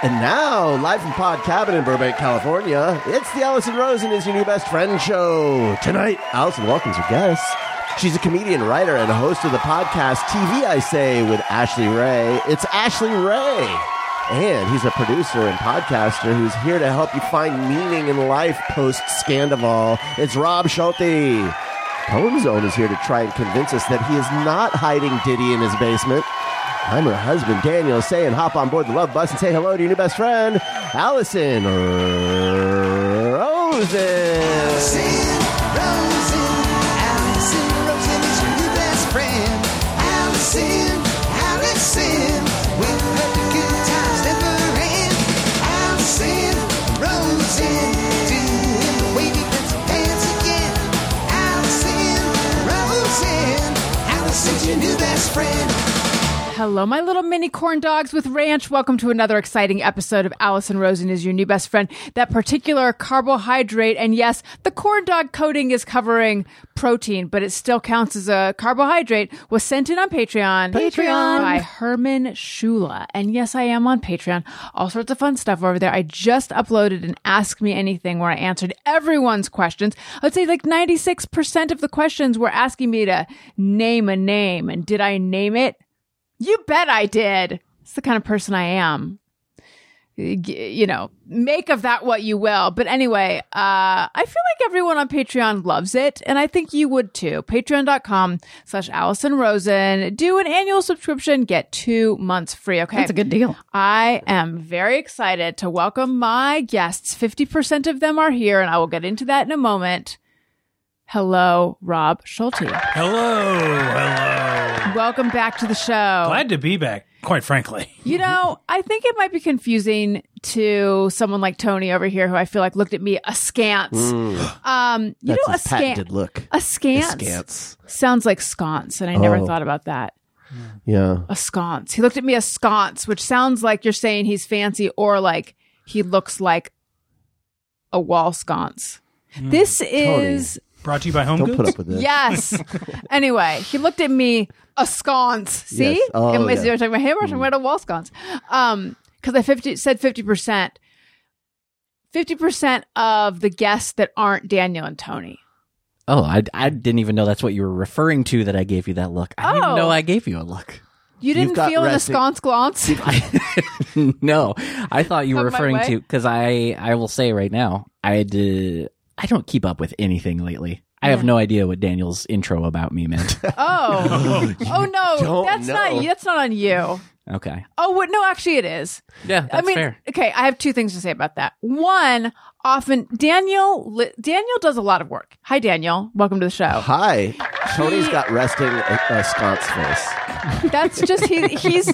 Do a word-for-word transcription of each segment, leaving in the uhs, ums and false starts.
And now, live from Pod Cabin in Burbank, California, it's the Allison Rosen is Your New Best Friend show. Tonight, Allison welcomes her guests. She's a comedian, writer, and host of the podcast T V I Say with Ashley Ray. It's Ashley Ray. And he's a producer and podcaster who's here to help you find meaning in life post-Scandival. It's Rob Schulte. Poem Zone is here to try and convince us that he is not hiding Diddy in his basement. I'm her husband, Daniel, saying hop on board the love bus and say hello to your new best friend, Allison Rosen. Allison Rosen, Allison Rosen is your new best friend. Allison, Allison, with her the good times never end. Allison Rosen, doing the wavy pencil dance again. Allison Rosen, Allison's your new best friend. Hello, my little mini corn dogs with ranch. Welcome to another exciting episode of Allison Rosen is Your New Best Friend. That particular carbohydrate, and yes, the corn dog coating is covering protein, but it still counts as a carbohydrate, was sent in on Patreon. Patreon. By Herman Shula. And yes, I am on Patreon. All sorts of fun stuff over there. I just uploaded an Ask Me Anything where I answered everyone's questions. I would say like ninety-six percent of the questions were asking me to name a name. And did I name it? You bet I did. It's the kind of person I am. You know, make of that what you will. But anyway, uh, I feel like everyone on Patreon loves it. And I think you would too. Patreon.com slash Allison Rosen. Do an annual subscription. Get two months free. Okay. That's a good deal. I am very excited to welcome my guests. fifty percent of them are here, and I will get into that in a moment. Hello, Rob Schulte. Hello, hello. Welcome back to the show. Glad to be back, quite frankly. You know, I think it might be confusing to someone like Tony over here, who I feel like looked at me askance. Mm. Um, you That's know, his a patented scant look. askance Askance. sounds like sconce, and I never Oh. thought about that. Yeah. A sconce. He looked at me as sconce, which sounds like you're saying he's fancy, or like he looks like a wall sconce. Mm. This is. Brought to you by Home Don't Goods. put up with this. Yes. Anyway, he looked at me a sconce. See? Yes. Oh, Am I yeah. talking about him or talking about a wall sconce? Um, because I fifty said fifty percent. Fifty percent of the guests that aren't Daniel and Tony. Oh, I, I didn't even know that's what you were referring to that I gave you that look. I didn't Oh. even know I gave you a look. You didn't got feel in the resting- sconce glance? No, I thought you were Come my referring way. to, because I, I will say right now, I did, I don't keep up with anything lately. I have Yeah. no idea what Daniel's intro about me meant. Oh. Oh no. Don't That's know. not that's not on you. Okay. Oh what no, actually it is. Yeah, that's I mean, fair. okay, I have two things to say about that. One, often Daniel li- Daniel does a lot of work. Hi Daniel. Welcome to the show. Hi. Tony's He- got resting a, a sconce face. That's just he, he's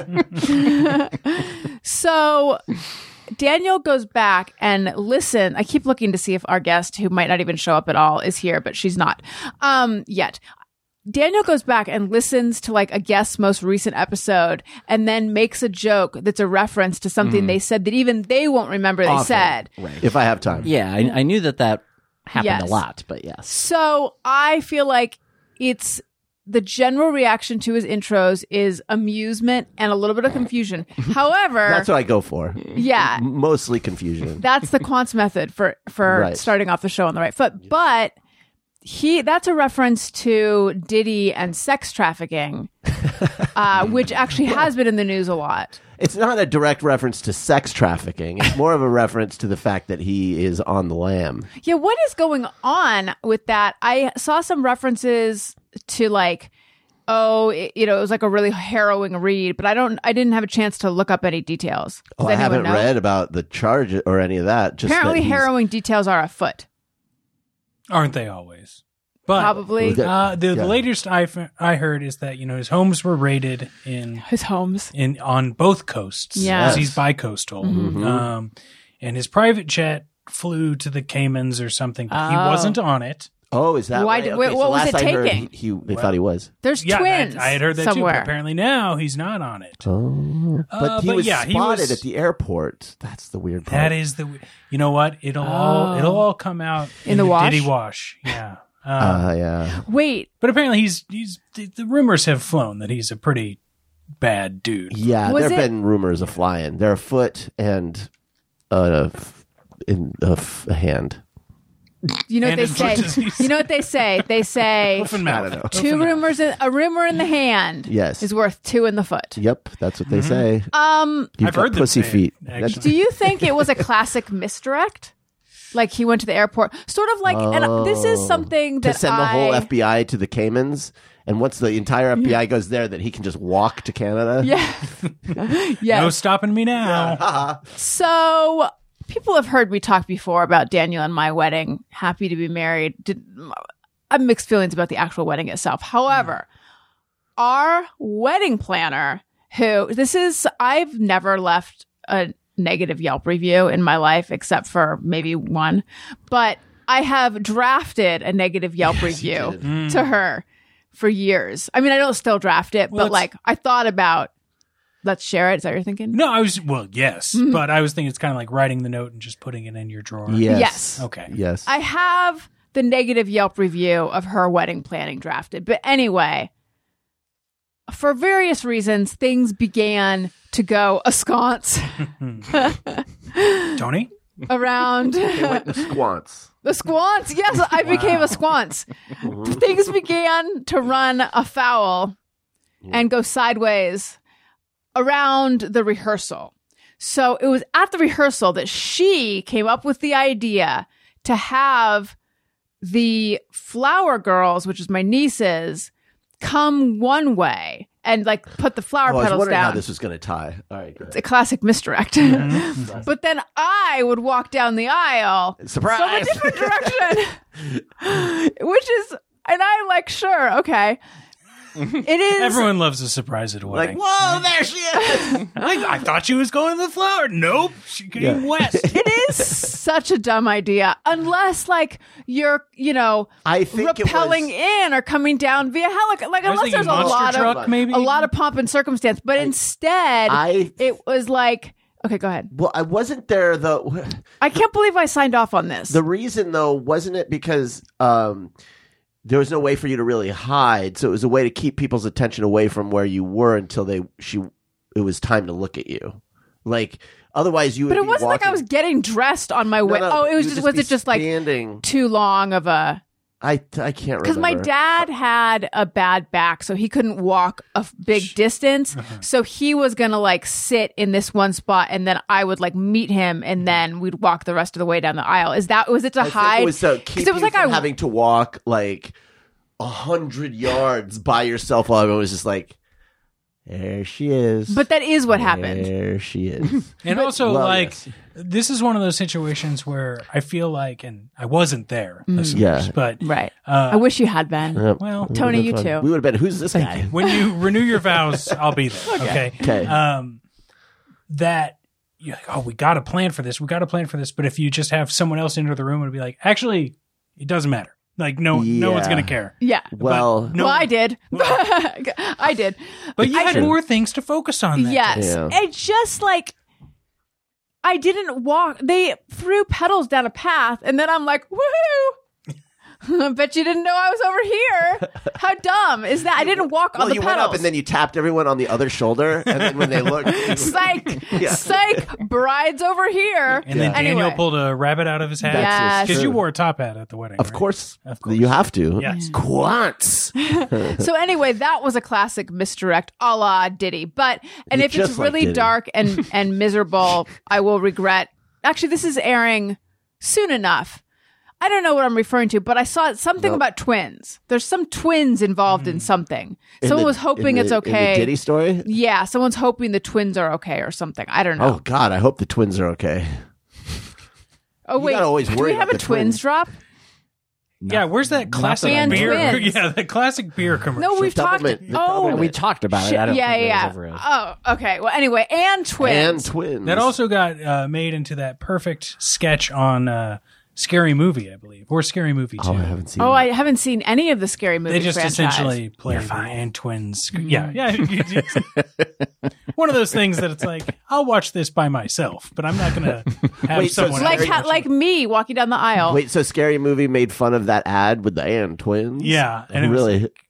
so Daniel goes back and listen. I keep looking to see if our guest, who might not even show up at all, is here, but she's not um, yet. Daniel goes back and listens to like a guest's most recent episode and then makes a joke that's a reference to something they said that even they won't remember they Often. said. Right. If I have time. Yeah, I, I knew that that happened Yes. a lot, but yes. So I feel like it's the general reaction to his intros is amusement and a little bit of confusion. However, That's what I go for. yeah, M- Mostly confusion. that's the Quantz method for for Right. starting off the show on the right foot. But he that's a reference to Diddy and sex trafficking, uh, which actually has been in the news a lot. It's not a direct reference to sex trafficking. It's more of a reference to the fact that he is on the lam. Yeah, what is going on with that? I saw some references to like, oh, it, you know, it was like a really harrowing read, but I don't, I didn't have a chance to look up any details. Oh, Does I anyone haven't know? read about the charge or any of that. Just Apparently, that he's- harrowing details are afoot. Aren't they always? But Probably Okay. uh, the, Yeah. the latest I, f- I heard is that, you know, his homes were raided in his homes. in on both coasts. Yes. 'cause he's bi-coastal. Mm-hmm. Um, and his private jet flew to the Caymans or something, but he Oh. wasn't on it. Oh, is that Why right? did- Okay, wait, what so was last it I heard, taking? he, he they thought he was. There's Yeah, twins. that- I had heard that too, somewhere. but apparently now he's not on it. Oh, but Uh, he but was yeah, he spotted was- at the airport. That's the weird part. That is the, you know what? It'll all it'll all come out In the wash? Diddy wash. Yeah. Uh, Uh, yeah. Wait, but apparently he's he's the, the rumors have flown that he's a pretty bad dude. Yeah, Was there have it- been rumors of flying. They're a foot and a, f- in a, f- a hand. You know what And they in say? parentheses. You know what they say? They say Open mouth. two rumors, in, a rumor in the hand Yes. is worth two in the foot. Yep, that's what they say. Um, You've I've got heard them pussy say it, feet. actually. That's- do you think it was a classic misdirect? Like he went to the airport, sort of like, and this is something that to send the I, whole F B I to the Caymans, and once the entire F B I goes there, that he can just walk to Canada. yeah, yeah. No stopping me now. So people have heard me talk before about Daniel and my wedding. Happy to be married. Did, I have mixed feelings about the actual wedding itself. However, our wedding planner, who this is, I've never left a negative Yelp review in my life except for maybe one, but I have drafted a negative Yelp review to her for years. I mean, I don't still draft it, Well, but it's- like I thought about, let's share it. Is that what you're thinking? No, I was, well, yes, Mm-hmm. but I was thinking it's kind of like writing the note and just putting it in your drawer. Yes. Yes. Okay. Yes. I have the negative Yelp review of her wedding planning drafted. But anyway, for various reasons, things began to go askance Tony? around the squants. the squants. Yes, I became a squance. Things began to run afoul and go sideways around the rehearsal. So it was at the rehearsal that she came up with the idea to have the flower girls, which is my nieces, come one way and like put the flower Oh, I was petals wondering down. how this was going to tie. All right, go It's ahead. a classic misdirect. But then I would walk down the aisle Surprise! from a different direction, which is, and I'm like, sure, okay. It is. Everyone loves a surprise at a Like, wedding. whoa, there she is. I, I thought she was going to the flower. Nope. She came Yeah. west. It is such a dumb idea, unless like you're, you know, I think it rappelling was- in or coming down via helicopter. Like I was unless there's thinking a lot monster of truck, maybe? a lot of pomp and circumstance, but instead I- it was like, okay, go ahead. Well, I wasn't there though. I can't believe I signed off on this. The reason though wasn't it because um, there was no way for you to really hide, so it was a way to keep people's attention away from where you were until they she it was time to look at you. Like otherwise, you. but would it be wasn't like I walking- was getting dressed on my No, way. no, oh, it was you would just was be it just like standing? too long of a. I I can't remember Because my dad had a bad back, so he couldn't walk a f- big distance. Uh-huh. So he was going to like sit in this one spot and then I would like meet him and then we'd walk the rest of the way down the aisle. Is that, was it to I think hide? it was to 'Cause keep it was you like from I, having to walk like a hundred yards by yourself while I was just like, there she is. but that is what happened. There she is. And also, Well, like, yes. this is one of those situations where I feel like, and I wasn't there, listeners, Yeah. but Right. Uh, I wish you had been. Yep. well, We Tony, would've you been fun. too. We would have been. Who's this guy? when you renew your vows, I'll be there. Okay. Okay. Um, that you're like, oh, we got to plan for this. We got to plan for this. But if you just have someone else enter the room and be like, actually, it doesn't matter. Like, no, no one's Yeah. going to care. Yeah. Well, no- well, I did. I did. But you I had should- more things to focus on. That Yes. Yeah. It's just like I didn't walk. They threw pedals down a path, and then I'm like, woohoo! I bet you didn't know I was over here. How dumb is that? I didn't walk well, on the you pedals. went up and then you tapped everyone on the other shoulder, and then when they looked, Psych! Yeah. Psych! Bride's over here. And then Daniel Anyway. pulled a rabbit out of his hat. Yes. Because you true. wore a top hat at the wedding. of right? course, Of course. you have to. Yes. Quants. So anyway, that was a classic misdirect, a la Diddy. But and You're if it's just like really Diddy. dark and and miserable, I will regret. Actually, this is airing soon enough. I don't know what I'm referring to, but I saw something Nope. about twins. There's some twins involved in something. In Someone the- was hoping in it's the- okay. In the Diddy story. Yeah, someone's hoping the twins are okay or something. I don't know. Oh God, I hope the twins are okay. Oh, wait, gotta always do worry we have about a the twins twins. drop? Yeah, where's that classic And beer? twins. Yeah, the classic beer commercial. No, we've talked. Doublemint. The Oh, Doublemint. We talked about it. shit, I don't yeah, think yeah. it was ever Oh, okay. Well, anyway, and twins. And twins. That also got uh, made into that perfect sketch on uh, Scary Movie, I believe, or Scary Movie two. Oh, I haven't seen. Oh, that. I haven't seen any of the scary movie They just franchise. essentially play the and twins. Yeah, yeah. One of those things that it's like, I'll watch this by myself, but I'm not going to have Wait, so someone it's like else ha- watch like it. me walking down the aisle. Wait, so Scary Movie made fun of that ad with the and twins? Yeah, and it was really.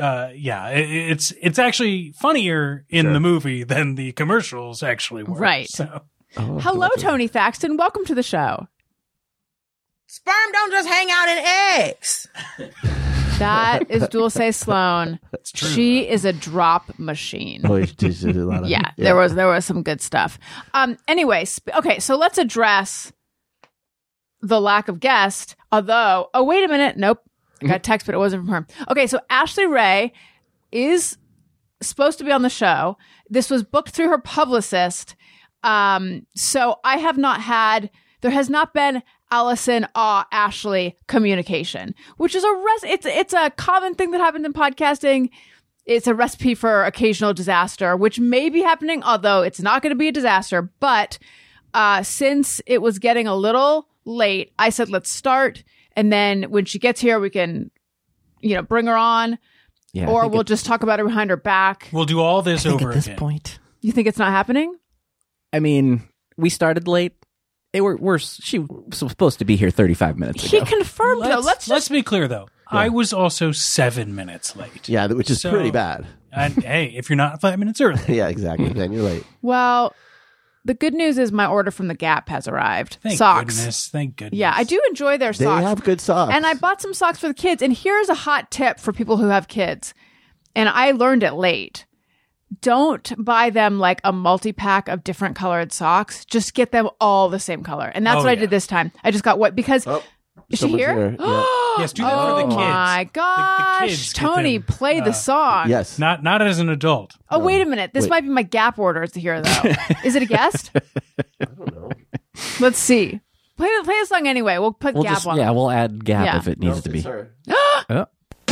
uh, yeah, it, it's it's actually funnier in Sure. the movie than the commercials actually were. Right. So Oh, Hello, gotcha. Tony Thaxton. Welcome to the show. Sperm don't just hang out in eggs. That is Dulce Sloan. true. She is a drop machine. Oh, she did a lot of, Yeah, there was there was some good stuff. Um. Anyway, sp- okay, so let's address the lack of guest. Although, oh wait a minute, nope, I got a text, but it wasn't from her. Okay, so Ashley Ray is supposed to be on the show. This was booked through her publicist. Um. So I have not had. There has not been Allison, ah, Ashley communication, which is a res- it's it's a common thing that happens in podcasting. It's a recipe for occasional disaster, which may be happening, although it's not going to be a disaster. But uh, since it was getting a little late, I said, let's start. And then when she gets here, we can, you know, bring her on, Yeah, I or think we'll at- just talk about it behind her back. we'll do all this I think over at this again. point. You think it's not happening? I mean, we started late. They were we're she was supposed to be here thirty-five minutes He ago. confirmed, though. Let's, Let's let's just. be clear, though. I was also seven minutes late. Yeah, which is So- pretty bad. And hey, if you're not five minutes early, Yeah, exactly. Then you're late. Well, the good news is my order from the Gap has arrived. thank Socks. goodness. Thank goodness. Yeah, I do enjoy their They socks. have good socks. And I bought some socks for the kids. And here's a hot tip for people who have kids. And I learned it late. Don't buy them like a multi-pack of different colored socks. Just get them all the same color. And that's Oh, what I yeah. did this time. I just got what because Oh, is she someone's here? Yeah. Yes, do that Oh for the kids. my The- the gosh. kids get Tony, them, play uh, the song. Yes. Not not as an adult. Oh, wait a minute. This Wait. might be my Gap orders here, though. Is it a guest? I don't know. Let's see. Play, play the song anyway. We'll put We'll Gap just on. yeah, we'll add gap Yeah. if it needs to be. Her. Oh.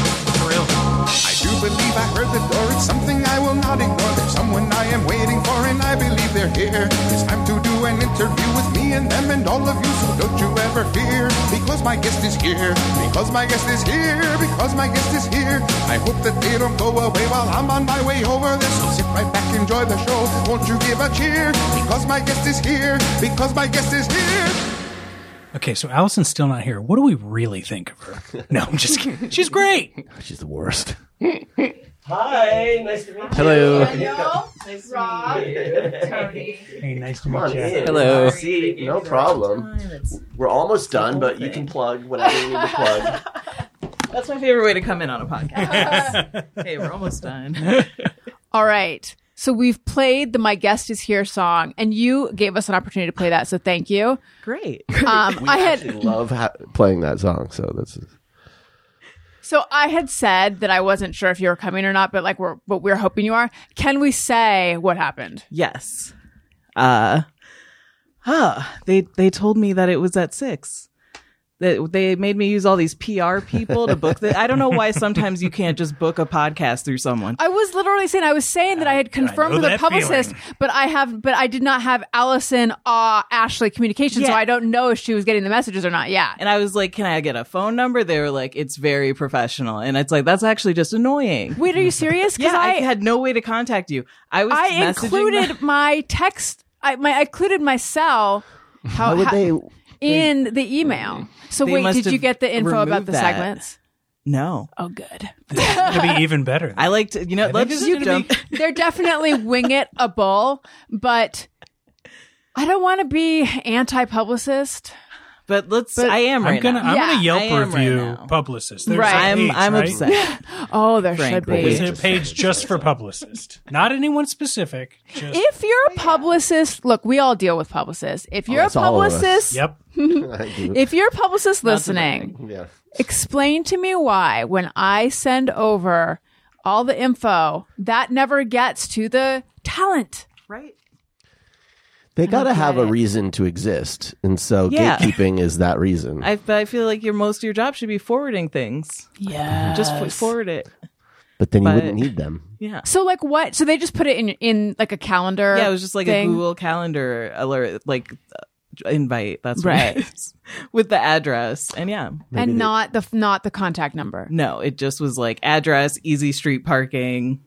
I do believe I heard the door. It's something I will not ignore. There's someone I am waiting for, and I believe they're here. It's time to do an interview with me and them and all of you, so don't you ever fear. Because my guest is here. Because my guest is here. Because my guest is here. I hope that they don't go away while I'm on my way over there. So sit right back, enjoy the show. Won't you give a cheer? Because my guest is here. Because my guest is here. Okay, so Allison's still not here. What do we really think of her? No, I'm just kidding. She's great. She's the worst. Hi, nice to meet you. Hello. Hey, nice to Come on meet you. in. Hello. See, no problem. We're almost done, but you can plug whatever you need to plug. That's my favorite way to come in on a podcast. Hey, we're almost done. All right. So we've played the My Guest Is Here song, and you gave us an opportunity to play that, so thank you. Great. Um, I I had love ha- playing that song, so that's so I had said that I wasn't sure if you were coming or not, but like we're but we're hoping you are. Can we say what happened? Yes. Uh, huh. They they told me that it was at six. That they made me use all these P R people to book the. I don't know why sometimes you can't just book a podcast through someone. I was literally saying I was saying that I had confirmed know with a that publicist, feeling. but I have but I did not have Allison uh Ashley communication, so Yeah. I don't know if she was getting the messages or not. Yeah. And I was like, "Can I get a phone number?" They were like, "It's very professional," and it's like that's actually just annoying. Wait, are you serious? Because Yeah, I, I had no way to contact you. I was I messaging included them- my text. I my I included my cell. How, how would how- they? in the email? So They wait, must did you have get the info about removed the that. segments? No, Oh, good. It's going to be even better. I like to. You know, think let's this is just gonna jump. be- They're definitely wing it a bull, but I don't want to be anti-publicist. But let's. I am I'm right gonna now. I'm Yeah, gonna I Yelp am right review now. publicist. There's Right. a I'm. page, I'm right? upset. Oh, there Frankly. should There's be. a page just for publicist, not anyone specific. Just If you're a publicist, look, we all deal with publicists. If you're a it's all of us. publicist, yep. I do. if you're a publicist Not to listening, Yeah. explain to me why when I send over all the info, that never gets to the talent. Right. They got to get have a it. reason to exist, and so Yeah. gatekeeping is that reason. I. But I feel like your most of your job should be forwarding things. Yeah. Just f- forward it. but then you but- wouldn't need them. Yeah. So like what? So they just put it in in like a calendar. Yeah, it was just like thing? a Google Calendar alert, like uh, invite. That's Right. what it is. With the address, and yeah, and not the not the contact number. no, it just was like address, easy street parking.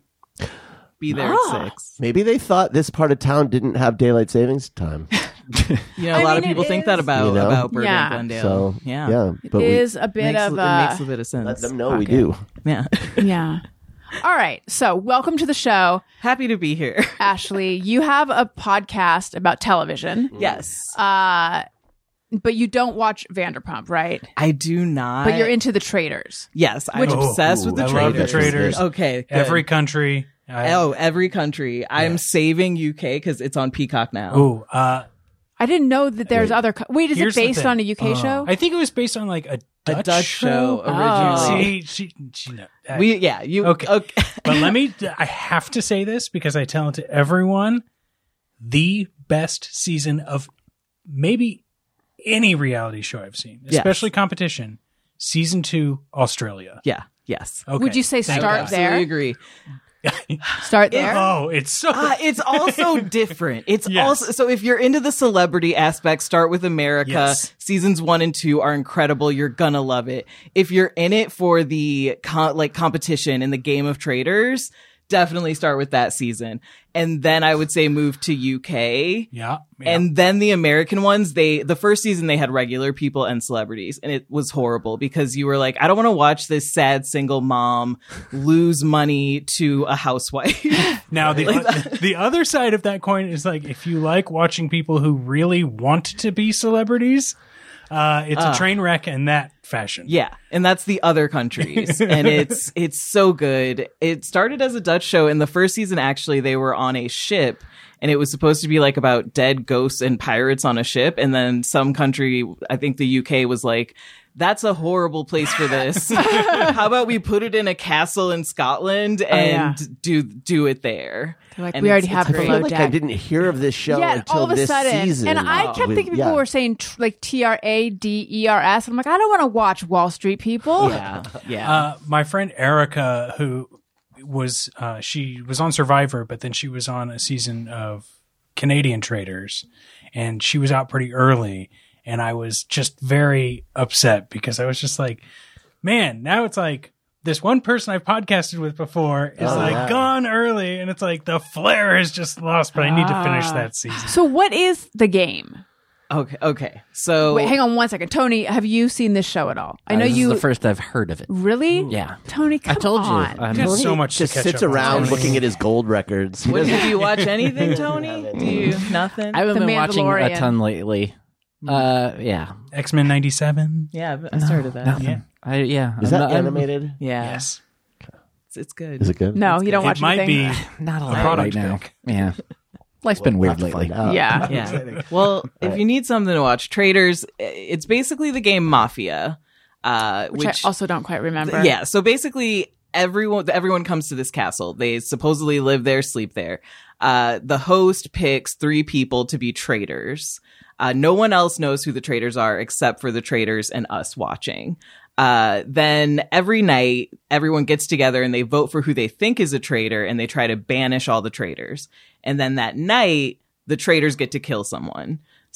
Be there Ah. at six. Maybe they thought this part of town didn't have daylight savings time. You know, a I lot mean, of people it think that is- about You know? about Burbank Yeah. Glendale. So yeah, yeah, but It we is a bit makes, of it a makes a bit of sense. let them know we pocket. do. Yeah, yeah. All right. So, welcome to the show, Happy to be here. Ashley. You have a podcast about television, Yes. uh, but you don't watch Vanderpump, right? I do not. But you're into the Traders. Yes, I'm Which- obsessed Ooh, with the I traders. love the traders. Okay. good. Every country. I, Oh, every country. I'm Yes. saving U K because it's on Peacock now. Ooh, uh, I didn't know that there's other. Co- Wait, is here's it the based thing. on a U K show? I think it was based on like a Dutch, A Dutch show Oh. originally. See, she, she, no, I- We yeah, you Okay. okay. but let me, I have to say this because I tell it to everyone. The best season of maybe any reality show I've seen, Yes. especially competition, season two, Australia. Yeah, yes. Okay. Would you say Thank start God. there? Absolutely agree. Start there. Oh, it's so. Uh, it's also different. It's Yes. also so if you're into the celebrity aspect, start with America. Yes. Seasons one and two are incredible. You're gonna love it. If you're in it for the co- like competition in the game of traders, definitely start with that season. And then I would say move to U K. yeah, yeah. And then the American ones, they the first season they had regular people and celebrities, and it was horrible because you were like, I don't want to watch this sad single mom lose money to a housewife. Now the the other side of that coin is like if you like watching people who really want to be celebrities, uh, it's a train wreck in that fashion. Yeah, and that's the other countries, and it's it's so good. It started as a Dutch show. In the first season, actually, they were on a ship, and it was supposed to be like about dead ghosts and pirates on a ship. And then some country, I think the U K, was like, "That's a horrible place for this. How about we put it in a castle in Scotland and yeah. do do it there?" They're like, And we already it's- have it's I great. feel Below like I Deck. didn't hear of this show Yeah, until all of a this sudden, season. and I kept We- thinking yeah. people were saying tr- like T R A D E R S. I'm like, I don't want to watch Wall Street people. Yeah, yeah. Uh, my friend Erica, who was uh, she was on Survivor, but then she was on a season of Canadian Traders, and she was out pretty early, and I was just very upset because I was just like, man, now it's like this one person I've podcasted with before is Oh, like yeah. gone early, and it's like the flair is just lost. But I need to finish that season. So, what is the game? okay, okay. So Wait, hang on one second. Tony, have you seen this show at all? I Uh, know this you. is the first I've heard of it. Really? Yeah. Tony, come I told you. on. I'm- Got Tony so much to just catch sits up on, around Tony. looking at his gold records. He What, doesn't- do you watch anything, Tony? Do you nothing? I haven't The been watching Mandalorian. a ton lately. Uh, yeah. X Men ninety-seven. yeah, I started that. Nothing. Yeah. I yeah. Is I'm that not, I'm animated? Yeah, Yes, it's, it's good. Is it good? No, you don't watch it might anything. be. Not a A lot product right now. pick. Yeah. Life's been We'll weird have to lately. find out. Yeah. Yeah. Well, if you need something to watch, Traders, it's basically the game Mafia, uh, Which, which, I also don't quite remember. yeah. So basically, everyone everyone comes to this castle. They supposedly live there, sleep there. Uh, the host picks three people to be traders. Uh, no one else knows who the traders are except for the traders and us watching. Uh, then every night, everyone gets together and they vote for who they think is a traitor, and they try to banish all the traitors. And then that night, the traitors get to kill someone.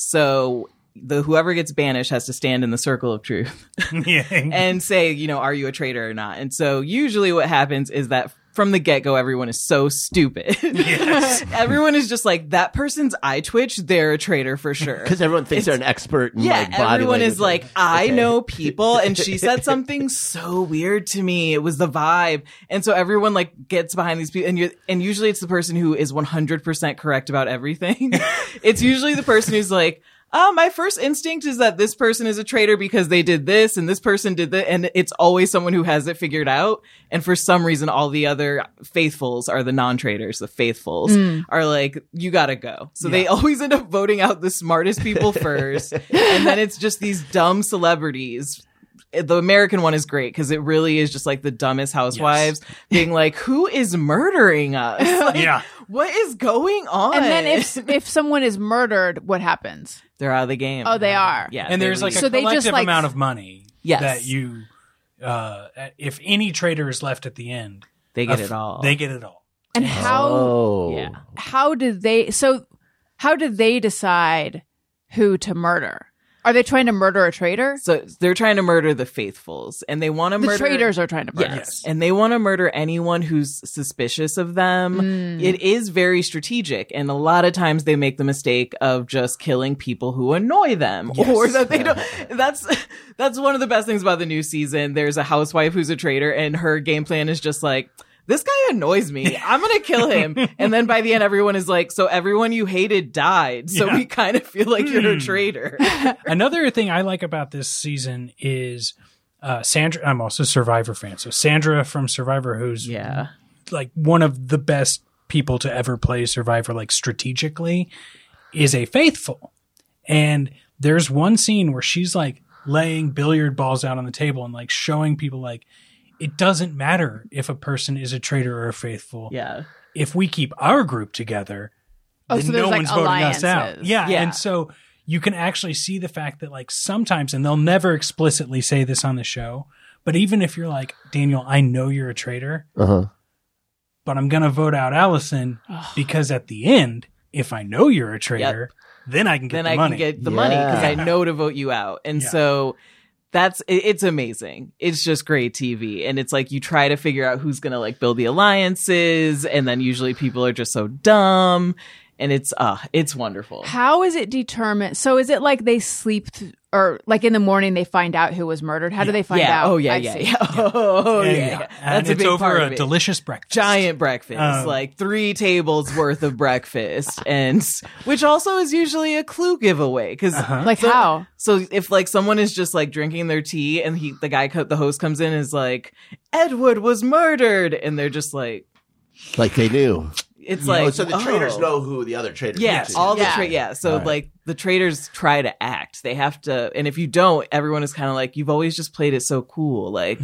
So the whoever gets banished has to stand in the circle of truth Yeah. and say, you know, are you a traitor or not? And so usually what happens is that from the get-go, everyone is so stupid. Yes. Everyone is just like, that person's eye twitch, they're a traitor for sure. Because everyone thinks they're an expert in Yeah, like body everyone language. is like, I Okay. know people, and she said something so weird to me. It was the vibe, and so everyone like gets behind these people, and you and usually it's the person who is one hundred percent correct about everything. It's usually the person who's like, oh, my first instinct is that this person is a traitor because they did this and this person did that. And it's always someone who has it figured out. And for some reason, all the other faithfuls are the non-traitors. The faithfuls are like, you gotta go. So they always end up voting out the smartest people first. And then it's just these dumb celebrities. The American one is great because it really is just like the dumbest housewives being like, who is murdering us? Like, Yeah. what is going on? And then if if someone is murdered, what happens? they're out of the game. Oh, they are. Yeah. And they there's like leave. a So they just, collective like- amount of money Yes. that you, uh, if any trader is left at the end, they get a it f- all. They get it all. And how Oh. yeah. how do they so how do they decide who to murder? Are they trying to murder a traitor? So they're trying to murder the faithfuls, and they want to The murder traitors are trying to murder. Yes. And they want to murder anyone who's suspicious of them. Mm. It is very strategic. And a lot of times they make the mistake of just killing people who annoy them or that they don't. That's, that's one of the best things about the new season. There's a housewife who's a traitor, and her game plan is just like, this guy annoys me. I'm going to kill him. And then by the end, everyone is like, so everyone you hated died. So Yeah. we kind of feel like you're a traitor. Another thing I like about this season is uh, Sandra. I'm also a Survivor fan. So Sandra from Survivor, who's Yeah. like one of the best people to ever play Survivor, like strategically, is a faithful. And there's one scene where she's like laying billiard balls out on the table and like showing people like it doesn't matter if a person is a traitor or a faithful. Yeah. If we keep our group together, Oh, then so there's, no like, one's voting us out. alliances. Yeah. Yeah. And so you can actually see the fact that like sometimes, and they'll never explicitly say this on the show, but even if you're like, Daniel, I know you're a traitor, Uh-huh. but I'm going to vote out Allison because at the end, if I know you're a traitor, then I can get Then the I money. can get the Yeah. money because I know to vote you out. And Yeah. so that's, it, it's amazing. It's just great T V. And it's like you try to figure out who's going to like build the alliances. And then usually people are just so dumb. And it's, uh, it's wonderful. How is it determined? So is it like they sleep th- or like in the morning they find out who was murdered? How do they find yeah. out? Oh, yeah, I yeah, see. yeah. Oh, yeah. And, yeah. And That's a it's big over part a of it. delicious breakfast. Giant breakfast, Um, like three tables worth of breakfast, and which also is usually a clue giveaway because Like so, how? So if like someone is just like drinking their tea and he the guy co- the host comes in and is like Edward was murdered and they're just like Like they knew. it's Oh, like so the oh. traders know who the other traders Yes, are. all the Yeah. tra- yeah. So All right. like the traders try to act. They have to, and if you don't, everyone is kind of like, you've always just played it so cool. Like,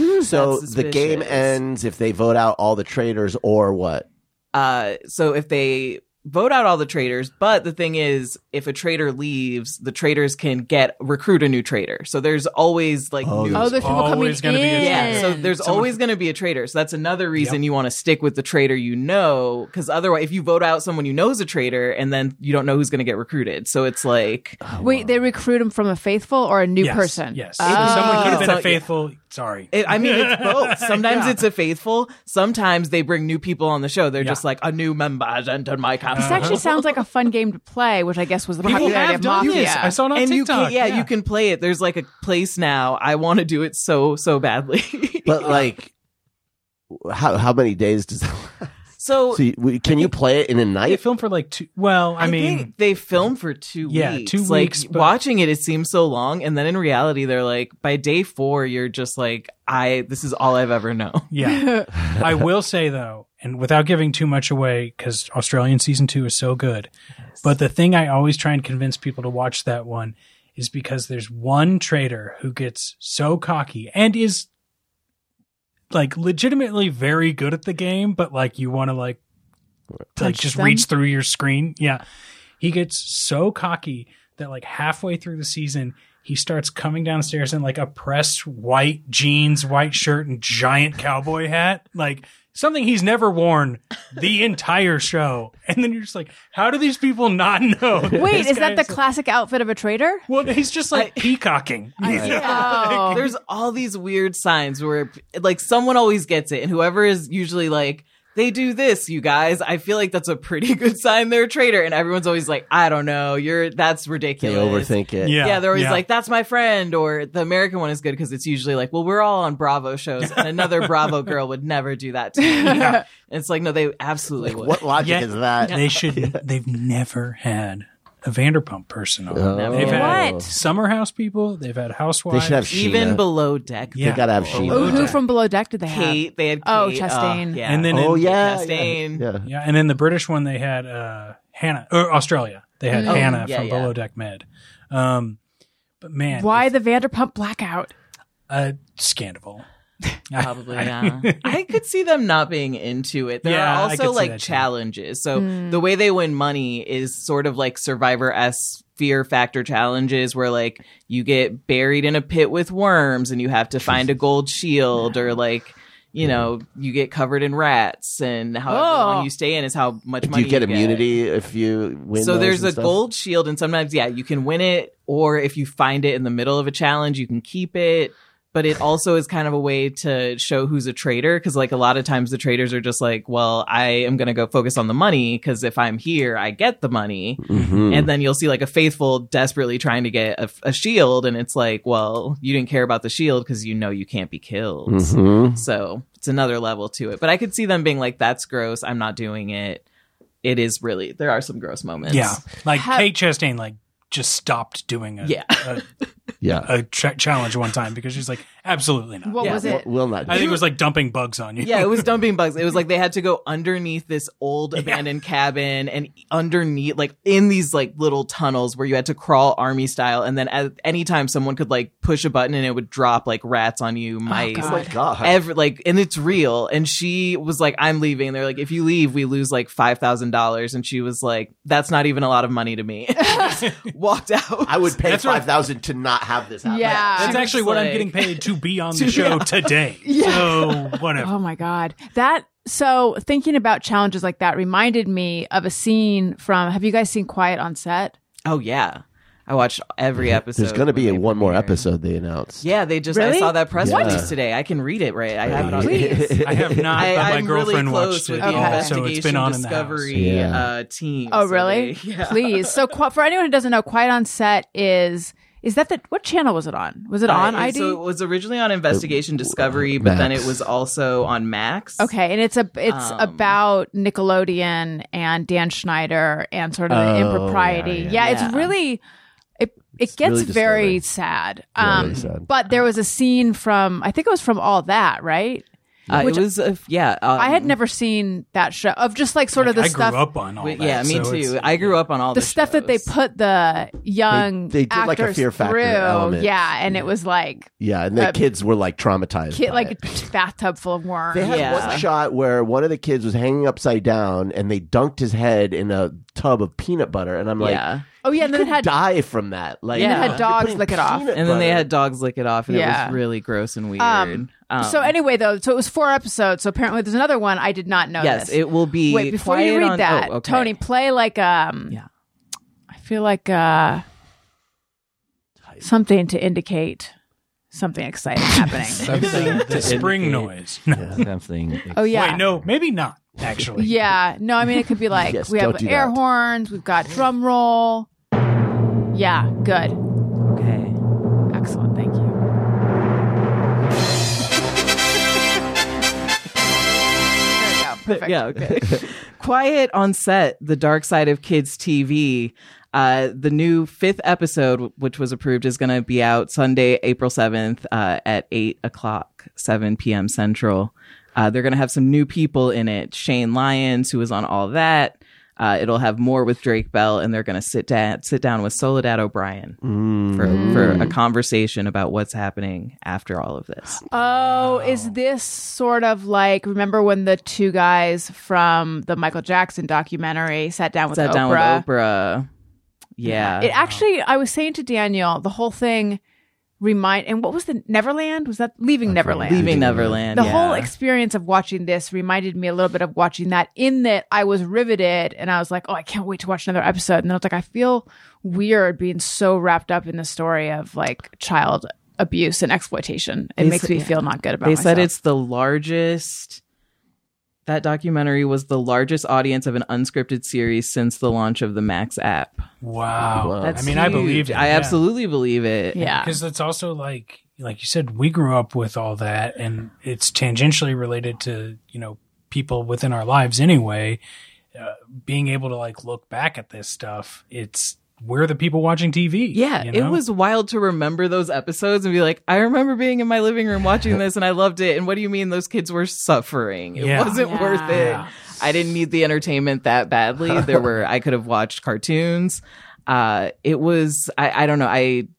So that's the game suspicious. ends if they vote out all the traders or what? Uh, so if they vote out all the traders, but the thing is, if a trader leaves, the traders can get recruit a new trader. So there's always like Oh, new. Oh, there's people coming always gonna in. be a yeah, so there's Someone- always going to be a trader. So that's another reason Yep. you want to stick with the trader you know, because otherwise, if you vote out someone you know is a trader, and then you don't know who's going to get recruited, so it's like Wait, they recruit him from a faithful or a new Yes, person? Yes. Oh. So someone could have been So- a faithful. Sorry. It, I mean, it's both. Sometimes Yeah. it's a faithful. Sometimes they bring new people on the show. They're Yeah. just like a new member has entered my camp. This actually sounds like a fun game to play, which I guess was the People popularity have of done Mafia. this. I saw it on and you TikTok. can, yeah, you can play it. There's like a place now. I want to do it so so badly. But like, how how many days does that last? so, So you, can you play it in a They night? filmed for like two. Well, I, I mean, think they filmed for two Yeah, weeks. two like weeks, but- watching it, it seems so long, and then in reality, they're like by day four, you're just like, I. This is all I've ever known. yeah. I will say though, and without giving too much away, because Australian season two is so good. But the thing I always try and convince people to watch that one is because there's one trader who gets so cocky and is like legitimately very good at the game, but like you want to like like Punch just them? reach through your screen. Yeah. He gets so cocky that like halfway through the season, he starts coming downstairs in like a pressed white jeans, white shirt, and giant cowboy hat. Like something he's never worn the entire show. And then you're just like, how do these people not know? that Wait, this is that guy the is- classic outfit of a trader? Well, he's just like peacocking. Oh. There's all these weird signs where like someone always gets it, and whoever is usually like, they do this, you guys. I feel like that's a pretty good sign they're a traitor, and everyone's always like, I don't know, you're that's They ridiculous. overthink it. Yeah. Yeah, they're always yeah. like, that's my friend, or the American one is good because it's usually like, well, we're all on Bravo shows, and another Bravo girl would never do that to me. And it's like, no, they absolutely would. What logic Yeah. is that? They should. They've never had a Vanderpump person on. Oh. They've had What? summer house people. They've had They housewives. should have Sheena. Even below deck, Yeah. They gotta have Oh, Sheena. Oh, who Below from Below Deck did they have? Kate, they had Kate. Oh, Chastain. yeah. And then Oh in- yeah, Chastain. yeah. yeah. Yeah, and in the British one, they had uh, Hannah, or Australia. They had Oh, Hannah yeah, from yeah. Below Deck Med. Um, but man, Why if- the Vanderpump blackout? uh, Scandal? Probably, yeah. I could see them not being into it. There Yeah, I are could also see like that too. challenges. So the way they win money is sort of like Survivor-esque fear factor challenges where like you get buried in a pit with worms and you have to find a gold shield, or like, you know, you get covered in rats, and however Oh. long you stay in is how much Do money you get get. immunity if you win? So those there's and a stuff? gold shield, and sometimes, yeah, you can win it, or if you find it in the middle of a challenge, you can keep it. but it also is kind of a way to show who's a traitor. Cause like a lot of times the traitors are just like, well, I am going to go focus on the money. Cause if I'm here, I get the money. Mm-hmm. And then you'll see like a faithful desperately trying to get a, a shield. And it's like, well, you didn't care about the shield because you know you can't be killed. Mm-hmm. So it's another level to it. But I could see them being like, that's gross. I'm not doing it. It is really, there are some gross moments. Yeah, like Have- Kate Chastain, like just stopped doing a Yeah. a, Yeah. a tra- challenge one time because she's like, absolutely not. What Yeah. was it? Will not. I think it was like dumping bugs on you. Yeah, it was dumping bugs. It was like they had to go underneath this old abandoned cabin and underneath, like in these like little tunnels where you had to crawl army style. And then at any time someone could like push a button and it would drop like rats on you, mice, God. Oh my God. every like, and it's real. And she was like, I'm leaving. And they're like, if you leave, we lose like five thousand dollars. And she was like, that's not even a lot of money to me. Walked out. I would pay That's what- five thousand to not have this happen. Yeah. That's She was actually what I'm like- getting paid to be on the show today. So whatever. Oh my God. That, so thinking about challenges like that reminded me of a scene from, have you guys seen Quiet on Set? Oh, yeah. I watched every episode. There's going to be when a they one more premiered. episode they announced. Yeah, they just, I Really? saw that press What? release today. I can read it, right? I have it on Please. I have not, I, but my I'm girlfriend really close watched with it the Okay. all, investigation so it's been on in the house. discovery Yeah. uh, team. Oh, So really? they- yeah. Please. So Qu- for anyone who doesn't know, Quiet on Set is, is that the, what channel was it on? Was it on Uh, I D? So it was originally on Investigation Discovery, but then Max. it was also on Max. Okay, and it's a it's Um, about Nickelodeon and Dan Schneider and sort of the Oh, impropriety. yeah, Yeah, yeah. it's Yeah. really it it gets really very disturbing. sad. Yeah, Um, really sad. but there was a scene from I think it was from All That, right? Uh, Which- it was, uh, yeah. Um, I had never seen that show of just like sort of the I stuff. grew up on all Wait, that. yeah, me so it's- too. I grew up on all the the stuff that they shows. put the young They- they did, like, a actors Fear Factor through, element. yeah, and it was like Yeah, and the Uh, kids were like traumatized. kid, by like it. a bathtub full of worms. They had Yeah. one shot where one of the kids was hanging upside down and they dunked his head in a tub of peanut butter. And I'm like, Yeah. Oh yeah, and then it could had die from that. Like, And it had you're dogs putting lick it off. peanut And then they butter- had dogs lick it off, and Yeah. it was really gross and weird. Um, Um, so anyway, though, so it was four episodes. So apparently, there's another one. I did not know yes, this. it will be. Wait, before you quiet read on- that, oh, okay. Tony, play like um. Yeah. I feel like uh, something to indicate something exciting happening. the, the spring indicate- noise. No. Something. Oh yeah. Wait, no, maybe not, actually. Yeah. No, I mean it could be like Yes, we have don't do air that. horns. We've got drum roll. Yeah. Good. Okay. Excellent. Thank you. There we go. Perfect. Yeah, okay. Quiet on Set, The Dark Side of Kids T V. Uh, the new fifth episode, which was approved, is going to be out Sunday, April seventh uh, at eight o'clock, seven p.m. Central. Uh, they're going to have some new people in it. Shane Lyons, who was on All That. Uh, it'll have more with Drake Bell, and they're going to sit down sit down with Soledad O'Brien for, for a conversation about what's happening after all of this. Oh, is this sort of like remember when the two guys from the Michael Jackson documentary sat down with Sat Oprah? down with Oprah. Yeah. It actually, I was saying to Daniel, the whole thing remind and what was the Neverland? Was that Leaving Neverland? Leaving Neverland. The yeah. whole experience of watching this reminded me a little bit of watching that, in that I was riveted and I was like, oh, I can't wait to watch another episode. And then I was like, I feel weird being so wrapped up in the story of like child abuse and exploitation. It They makes said- me yeah. feel not good about They myself. said it's the largest. That documentary was the largest audience of an unscripted series since the launch of the Max app. Wow. Wow. That's I mean, I huge. believed it. I yeah. absolutely believe it. yeah. Because it's also like, like you said, we grew up with all that, and it's tangentially related to, you know, people within our lives anyway. Uh, being able to like look back at this stuff, it's we're the people watching T V. Yeah, you it know? was wild to remember those episodes and be like, I remember being in my living room watching this and I loved it. And what do you mean those kids were suffering? It Yeah. wasn't Yeah. worth it. I didn't need the entertainment that badly. There were, I could have watched cartoons. Uh, it was, I, I don't know. I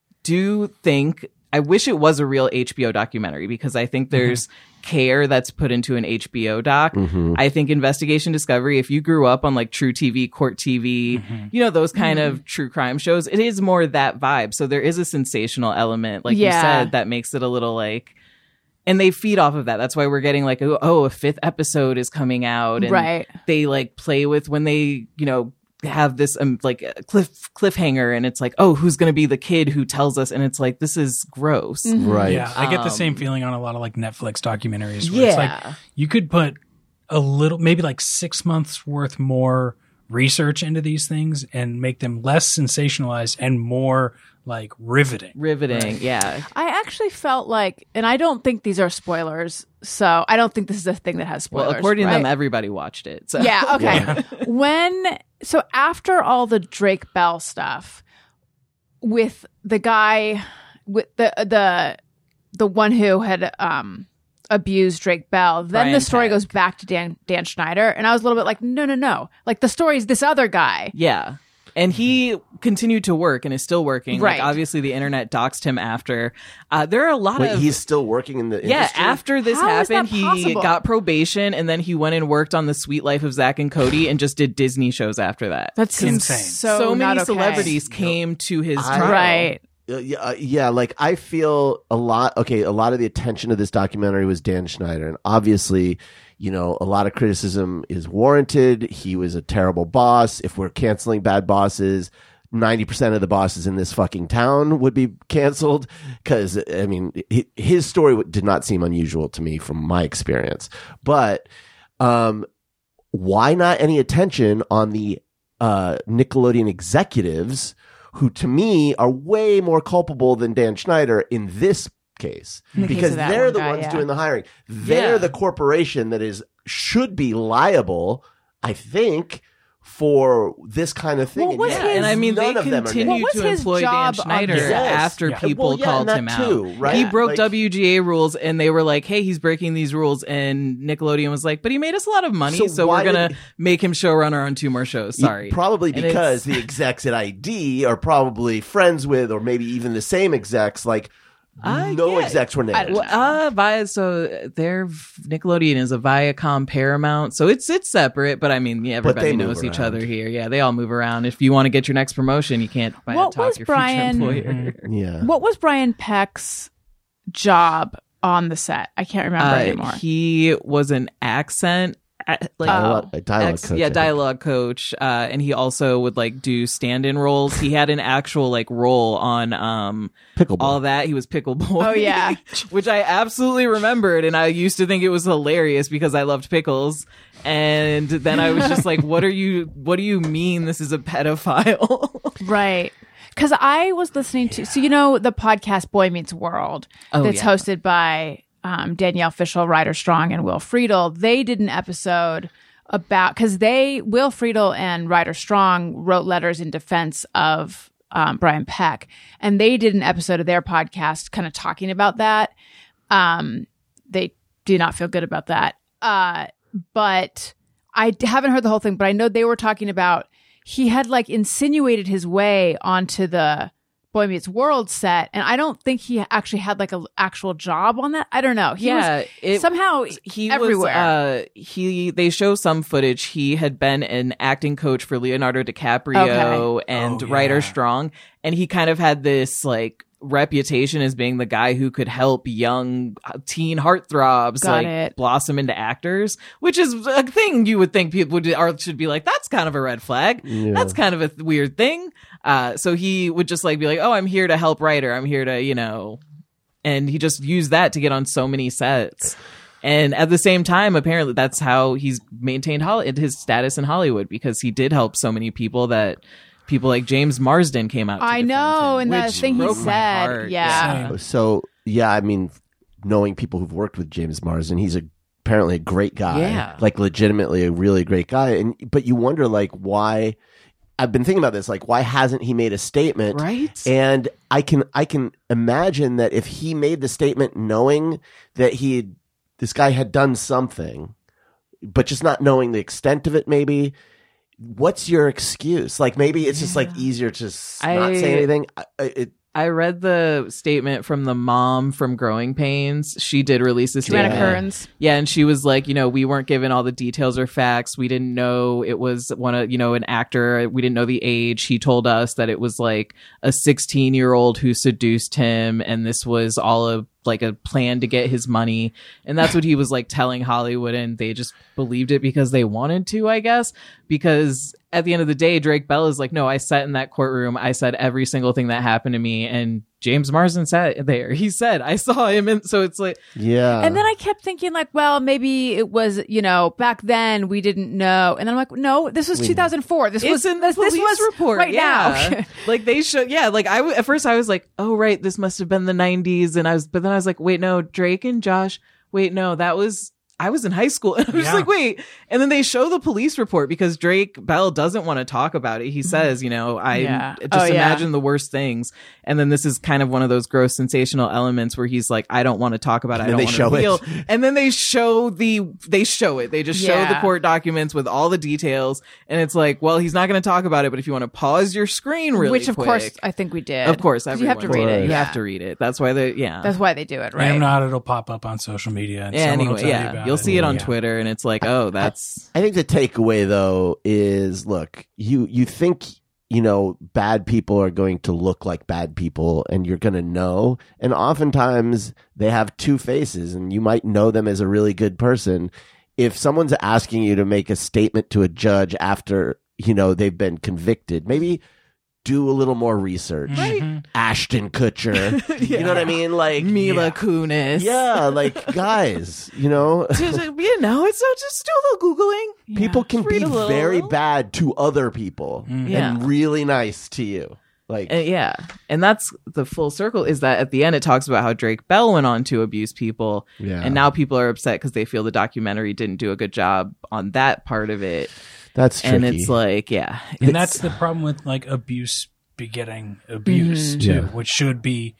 do think, I wish it was a real H B O documentary because I think there's care that's put into an H B O doc. I think Investigation Discovery, if you grew up on like True T V, Court T V, you know, those kind of true crime shows, it is more that vibe. So there is a sensational element, like you Yeah. said, that makes it a little like, and they feed off of that. That's why we're getting like, oh, oh, a fifth episode is coming out. And Right. they like play with when they, you know, have this um, like a cliff cliffhanger, and it's like, oh, who's going to be the kid who tells us? And it's like, this is gross. Right. Yeah, I get the Um, same feeling on a lot of like Netflix documentaries where it's Yeah. like you could put a little, maybe like six months worth more research into these things and make them less sensationalized and more like riveting. Riveting. Yeah. I actually felt like, and I don't think these are spoilers, so I don't think this is a thing that has spoilers. Well, according right? to them, everybody watched it. So. Yeah, okay. When so after all the Drake Bell stuff with the guy with the the the one who had um abused Drake Bell, then Brian the story Peck. goes back to Dan Dan Schneider, and I was a little bit like, no, no, no. Like the story's this other guy. Yeah. And he continued to work and is still working. Right. Like, obviously, the internet doxed him after. Uh, there are a lot Wait, of. he's still working in the yeah, industry? after this How is that happened, he possible? got probation, and then he went and worked on The Sweet Life of Zach and Cody and just did Disney shows after that. That seems insane. so, so not many okay. celebrities came to his I- trial. Right. Uh, yeah, uh, yeah, like I feel a lot. Okay, a lot of the attention of this documentary was Dan Schneider, and obviously, you know, a lot of criticism is warranted. He was a terrible boss. If we're canceling bad bosses, ninety percent of the bosses in this fucking town would be canceled. Because I mean, hi- his story w- did not seem unusual to me from my experience. But um, why not any attention on the uh, Nickelodeon executives? Who to me are way more culpable than Dan Schneider in this case, In the case because of that they're one the guy, ones yeah. doing the hiring. They're Yeah. the corporation that is should be liable, I think, for this kind of thing. What And was yet Yeah, and I mean, they none of them are continue named. What was to his employ Dan job on Schneider this? Yes. after Yeah. people Well, yeah, called and that him too, out. right? He broke Like- W G A rules, and they were like, "Hey, he's breaking these rules." And Nickelodeon was like, "But he made us a lot of money, So so, why we're gonna did- make him showrunner on two more shows." Sorry, Probably And because it's- the execs at I D are probably friends with, or maybe even the same execs. Like, Uh, no yeah. execs were named. I don't know. Uh, Via, so their Nickelodeon is a Viacom Paramount, so it's it's separate. But I mean, yeah, But they everybody move knows each around. other here. Yeah, they all move around. If you want to get your next promotion, you can't buy What talk was your Brian- future employer. Yeah. What was Brian Peck's job on the set? I can't remember Uh, anymore. he was an accent, uh, like Dialogue- a dialogue ex- coach, I yeah, think. dialogue coach, uh, and he also would like do stand-in roles. He had an actual like role on um Pickleball. all that. He was Pickle Boy. Oh, yeah. which I absolutely remembered, and I used to think it was hilarious because I loved pickles. And then I was just like, "What are you? What do you mean this is a pedophile?" Right. Because I was listening to, so you know, the podcast Boy Meets World Oh, that's yeah. hosted by um, Danielle Fishel, Ryder Strong, and Will Friedle. They did an episode about, because they, Will Friedle and Ryder Strong wrote letters in defense of um, Brian Peck. And they did an episode of their podcast kind of talking about that. Um, they do not feel good about that. Uh, but I d- haven't heard the whole thing, but I know they were talking about he had like insinuated his way onto the Boy Meets World set, and I don't think he actually had like an actual job on that. I don't know. He Yeah, was it- somehow he everywhere. was uh he they show some footage. He had been an acting coach for Leonardo DiCaprio Okay. and Oh, Ryder yeah. Strong, and he kind of had this like reputation as being the guy who could help young teen heartthrobs Got like it. blossom into actors, which is a thing you would think people would or should be like, that's kind of a red flag. That's kind of a th- weird thing. Uh, so he would just like be like, oh, I'm here to help Ryder. I'm here to, you know, and he just used that to get on so many sets. And at the same time, apparently that's how he's maintained Holly- his status in Hollywood, because he did help so many people that people like James Marsden came out to I defend know, him, and the which thing he broke my said, heart. yeah. Same. So yeah, I mean, knowing people who've worked with James Marsden, he's a apparently a great guy. Yeah. Like legitimately a really great guy. And but you wonder like why I've been thinking about this, like why hasn't he made a statement? Right? And I can I can imagine that if he made the statement knowing that he had, this guy had done something, but just not knowing the extent of it, maybe. What's your excuse? Like maybe it's just like easier to s- not say I- anything. I, I- it, I read the statement from the mom from Growing Pains. She did release a Joanna statement. Kearns. Yeah, and she was like, you know, we weren't given all the details or facts. We didn't know it was one of, you know, an actor. We didn't know the age. He told us that it was like a sixteen year old who seduced him, and this was all a like a plan to get his money. And that's what he was like telling Hollywood, and they just believed it because they wanted to, I guess. Because at the end of the day, Drake Bell is like, no, I sat in that courtroom. I said every single thing that happened to me. And James Marsden sat there. He said, I saw him. And so it's like, Yeah. And then I kept thinking, like, well, maybe it was, you know, back then we didn't know. And then I'm like, no, this was two thousand four. This was it's in the this, this police was report right yeah. now. Like they show, yeah. Like I w- at first I was like, oh right, this must have been the nineties, and I was, but then I was like, wait, no, Drake and Josh. Wait, no, that was. I was in high school. And I was Yeah. like, wait. And then they show the police report because Drake Bell doesn't want to talk about it. He says, you know, I Yeah. just Oh, yeah. imagine the worst things. And then this is kind of one of those gross sensational elements where he's like, I don't want to talk about it. I And don't they want show to it. reveal. And then they show the, they show it. They just show the Yeah. court documents with all the details. And it's like, well, he's not going to talk about it, but if you want to pause your screen really Which, of quick, course, I think we did. of course, 'Cause you have to everyone read does. it. You yeah. have to read it. That's why they, yeah. That's why they do it, Right. right? If not, it'll pop up on social media. And yeah, someone will anyway, tell you yeah. about You'll it. see it on Yeah. Twitter and it's like, oh, that's, I think the takeaway though is, look, you you think, you know, bad people are going to look like bad people and you're going to know, and oftentimes they have two faces and you might know them as a really good person. If someone's asking you to make a statement to a judge after, you know, they've been convicted, maybe do a little more research. Right. Ashton Kutcher. You know what I mean? Like Mila Yeah. Kunis. yeah, like guys, you know, Just, you know, it's so just do a little Googling. people can Read be a little. very bad to other people Yeah. and really nice to you. Like, Uh, yeah. And that's the full circle is that at the end it talks about how Drake Bell went on to abuse people. Yeah. And now people are upset because they feel the documentary didn't do a good job on that part of it. that's tricky. And it's like, yeah. And it's- that's the problem with like abuse begetting abuse Mm-hmm. too, Yeah. which should be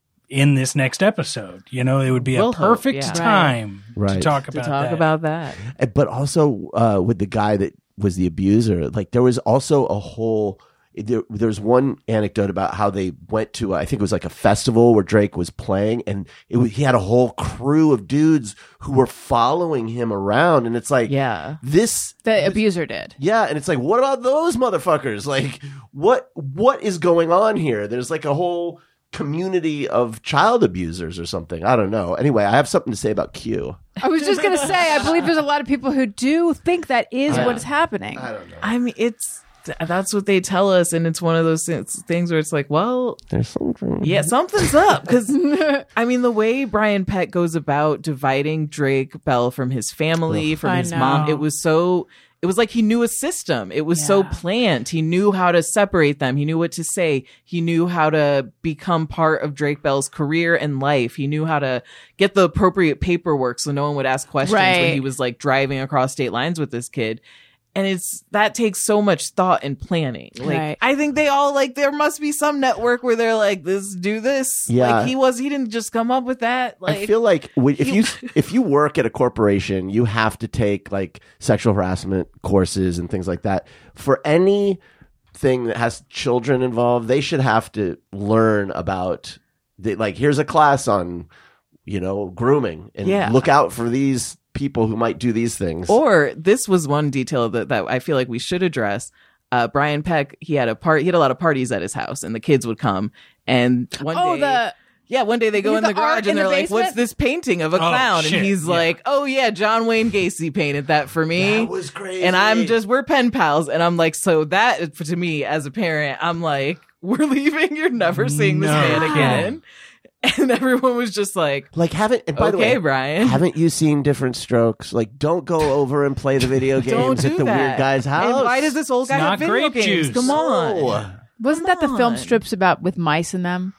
in this next episode. You know, it would be a We'll hope, perfect yeah. time Right. to talk to about talk that. about that. Uh, but also uh, with the guy that was the abuser, like there was also a whole. There, there's one anecdote about how they went to, I think it was like a festival where Drake was playing, and it was, he had a whole crew of dudes who were following him around, and it's like, Yeah. this, The abuser did. yeah, and it's like, what about those motherfuckers? Like, what what is going on here? There's like a whole community of child abusers or something. I don't know. Anyway, I have something to say about Q. I was just going to say, I believe there's a lot of people who do think that is what is happening. I don't know. I mean, it's, that's what they tell us. And it's one of those things things where it's like, well, There's something. yeah, something's up. Because, I mean, the way Brian Peck goes about dividing Drake Bell from his family, from I his know. mom, it was so, it was like he knew a system. It was so Yeah. planned. He knew how to separate them. He knew what to say. He knew how to become part of Drake Bell's career and life. He knew how to get the appropriate paperwork so no one would ask questions when Right. he was like driving across state lines with this kid. And it's that takes so much thought and planning. Like Right. I think they all like there must be some network where they're like, this do this. Yeah. Like he was he didn't just come up with that. Like I feel like w- if he- you if you work at a corporation, you have to take like sexual harassment courses and things like that. For anything that has children involved, they should have to learn about the, like here's a class on, you know, grooming, and Yeah. look out for these people who might do these things. Or this was one detail that, that I feel like we should address. Uh, Brian Peck, he had a part. He had a lot of parties at his house, and the kids would come. And one Oh, day, the yeah, one day they go The in the art garage in and they're the like, "What's basement? this painting of a clown?" shit, And he's yeah. like, "Oh yeah, John Wayne Gacy painted that for me." That was crazy. And I'm just we're pen pals, and I'm like, so that to me as a parent, I'm like, we're leaving. You're never seeing this No. man again. And everyone was just like, like haven't. And by the "Okay, way, Brian." haven't you seen Different Strokes? Like, don't go over and play the video Don't games do at the that. weird guy's house. And why does this old guy It's have not video grape games? juice. Come on. No. wasn't that the film on. strips about with mice in them?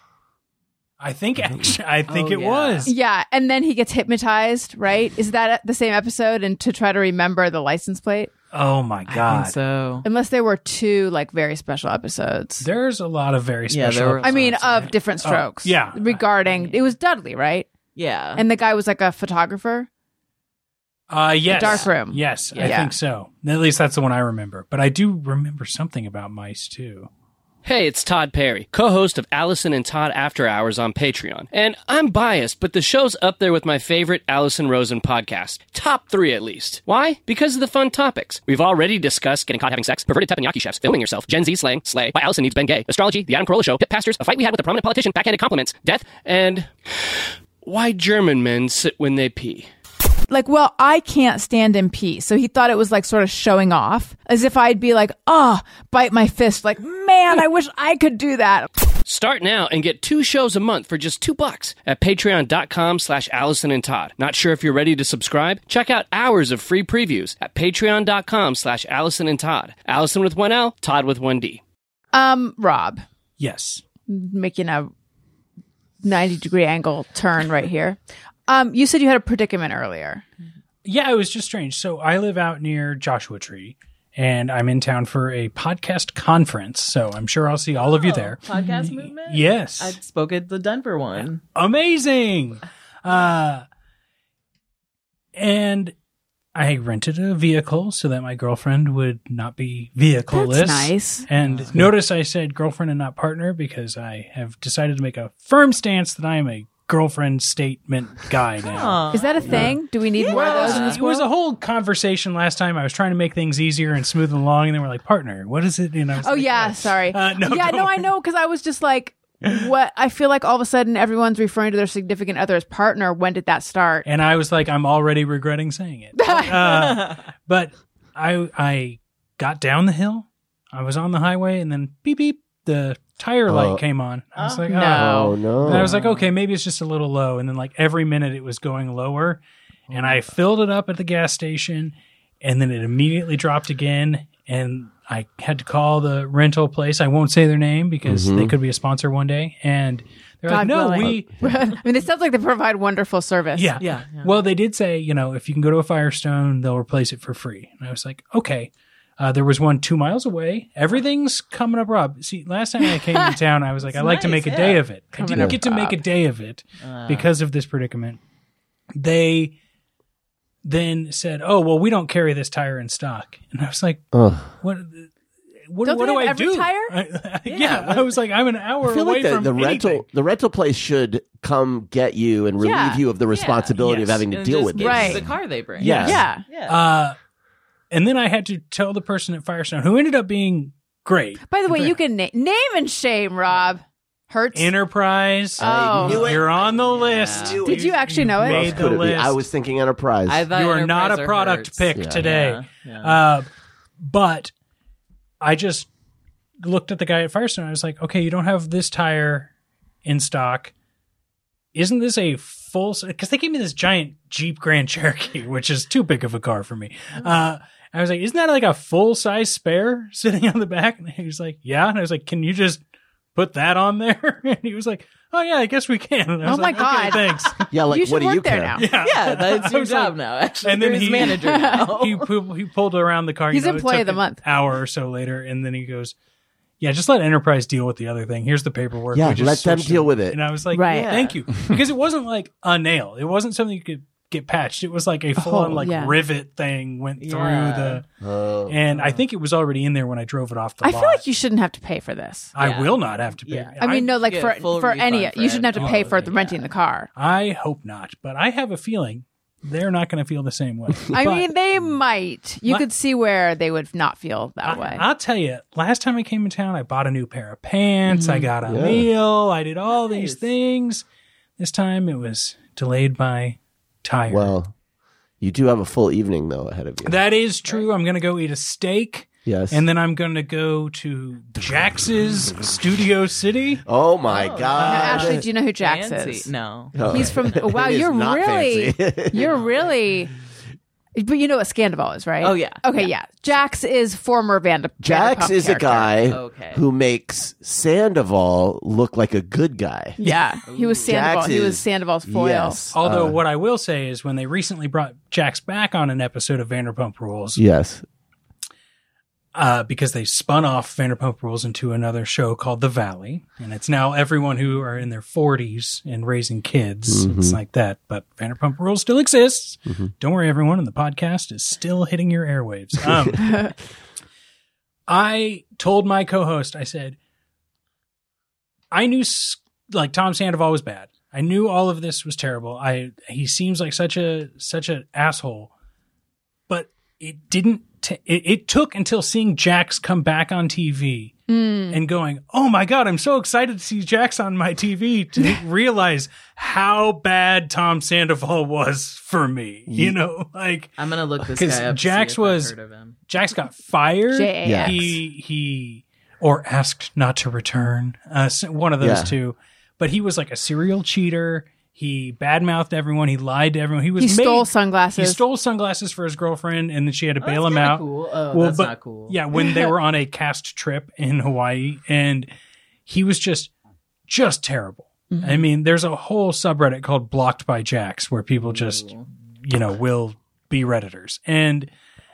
I think actually, I think Oh, it yeah. was. Yeah, and then he gets hypnotized, right? Is that the same episode? And to try to remember the license plate, Oh my I god! think so. unless there were two like very special episodes. There's a lot of very Yeah, special. there were- I mean, episodes. of different strokes. Oh, yeah. regarding it was Dudley, right? Yeah. And the guy was like a photographer. Uh, yes. Dark Room. Yes, I Yeah. think so. At least that's the one I remember. But I do remember something about mice too. Hey, it's Todd Perry, co-host of Allison and Todd After Hours on Patreon. And I'm biased, but the show's up there with my favorite Allison Rosen podcast. Top three, at least. Why? Because of the fun topics. We've already discussed getting caught having sex, perverted teppanyaki chefs, filming yourself, Gen Z slang, slay, why Allison needs Ben Gay, astrology, the Adam Carolla show, pit pastors, a fight we had with a prominent politician, backhanded compliments, death, and why German men sit when they pee. like, well, I can't stand in peace. So he thought it was like sort of showing off, as if I'd be like, oh, bite my fist. Like, man, I wish I could do that. Start now and get two shows a month for just two bucks at patreon.com slash Allison and Todd. Not sure if you're ready to subscribe? Check out hours of free previews at patreon.com slash Allison and Todd. Allison with one L, Todd with one D. Um, Rob, Yes. making a ninety degree angle turn right here. Um, you said you had a predicament earlier. Yeah, it was just strange. So I live out near Joshua Tree, and I'm in town for a podcast conference. So I'm sure I'll see all of you there. Podcast movement? Yes. I spoke at the Denver one. Amazing. Uh, and I rented a vehicle so that my girlfriend would not be vehicleless. That's nice. And notice I said girlfriend and not partner because I have decided to make a firm stance that I am a girlfriend statement guy now. Is that a thing? Do we need more of those in this It was world? a whole conversation last time. I was trying to make things easier and smooth along, and then we're like, partner, what is it? You know, Oh yeah, sorry. Uh, no, yeah, don't no, I worry. know because I was just like, what? I feel like all of a sudden everyone's referring to their significant other as partner. When did that start? And I was like, I'm already regretting saying it. uh, but I I got down the hill. I was on the highway, and then beep beep, the tire light Oh. came on. I was like, no. oh. Oh, no. And I was like, okay, maybe it's just a little low. And then like every minute it was going lower, and I filled it up at the gas station, and then it immediately dropped again. And I had to call the rental place. I won't say their name because they could be a sponsor one day. And they're like, God no, willing. we. I mean, it sounds like they provide wonderful service. Yeah. Yeah, yeah. Well, they did say, you know, if you can go to a Firestone, they'll replace it for free. And I was like, okay. Uh, there was one two miles away. Everything's coming up, Rob. See, last time I came to town, I was like, I like to nice, make a yeah. day of it. I Coming didn't up, get to make a day of it Uh. because of this predicament. They then said, oh, well, we don't carry this tire in stock. And I was like, Ugh. what? What, Don't what they do have I every do? tire? I- yeah, I was like, I'm an hour I feel away like the, from the anything. rental the rental place should come get you and relieve Yeah. you of the responsibility Yes. of having to And deal just with get this. Right. the car they bring. Yeah. Yeah. Yeah. Uh, and then I had to tell the person at Firestone, who ended up being great. By the way, you can na- name and shame, Rob. Hertz. Enterprise. Oh. knew it. You're on the list. knew Did you actually know it? Made Could the it be? list. I was thinking Enterprise. I thought You are not Enterprise a or product Hertz. pick Yeah. today. Yeah, yeah. Uh, but I just looked at the guy at Firestone. I was like, okay, you don't have this tire in stock. Isn't this a full? Because they gave me this giant Jeep Grand Cherokee, which is too big of a car for me. Uh, I was like, isn't that like a full size spare sitting on the back? And he was like, yeah. And I was like, can you just put that on there? And he was like, oh yeah, I guess we can. And I Oh was my like, God. okay, thanks. yeah, like you should what do work you there care? now. Yeah, Yeah, that's I your was job like- now. Actually, And then You're his he manager now. he pu- he pulled around the car. He's you know, it employee took of the an month. Hour or so later, and then he goes, "Yeah, just let Enterprise deal with the other thing. Here's the paperwork. Yeah, We just let them switched deal with it." And I was like, Right. thank you, because it wasn't like a nail. It wasn't something you could get patched. It was like a full on Oh, like yeah. rivet thing went through Yeah. the, Oh. and I think it was already in there when I drove it off the I lot. feel like you shouldn't have to pay for this. I Yeah. will not have to pay. Yeah. I mean, no, like get for a full for any, refund for you shouldn't have to pay for the everything, renting yeah. the car. I hope not, but I have a feeling they're not going to feel the same way. I But- mean, they might. You My- could see where they would not feel that way. I, will tell you, last time I came in town, I bought a new pair of pants. Mm-hmm. I got a Yeah. meal. I did all these Nice. things. This time it was delayed by tire. Well, you do have a full evening though ahead of you. that is true. I'm going to go eat a steak. yes. And then I'm going to go to Jax's Studio City. oh my Now, god. Ashley, do you know who Jax Fancy. is? No. Oh. He's from. Wow, It is you're not really, fancy. you're really. But you know what Scandival is, right? Oh, yeah. Okay, yeah. Jax is former Vanda. Jax Vanderpump is a character. guy Okay. who makes Sandoval look like a good guy. Yeah, he was Sandoval. Jax He was is- Sandoval's foil. Yes. Although Uh, what I will say is when they recently brought Jax back on an episode of Vanderpump Rules, Yes. uh, because they spun off Vanderpump Rules into another show called The Valley, and it's now everyone who are in their forties and raising kids. It's like that, but Vanderpump Rules still exists. Don't worry, everyone, and the podcast is still hitting your airwaves. Um, I told my co-host, I said, I knew s- like Tom Sandoval was bad. I knew all of this was terrible. I he seems like such a such an asshole, but it didn't. T- it, it took until seeing Jax come back on T V and going, oh my God, I'm so excited to see Jax on my T V to realize how bad Tom Sandoval was for me. You know, like, I'm gonna look this 'cause guy up. to Jax see if I've was- heard of him. Jax got fired. J A X. He, he, or asked not to return. Uh, s- one of those Yeah. two. But he was like a serial cheater. He badmouthed everyone. He lied to everyone. He was He stole made- sunglasses. He stole sunglasses for his girlfriend, and then she had to bail that's him kinda out. cool. Oh, that's not cool. Yeah, when they were on a cast trip in Hawaii, and he was just, just terrible. Mm-hmm. I mean, there's a whole subreddit called Blocked by Jax where people just, you know, will be Redditors. And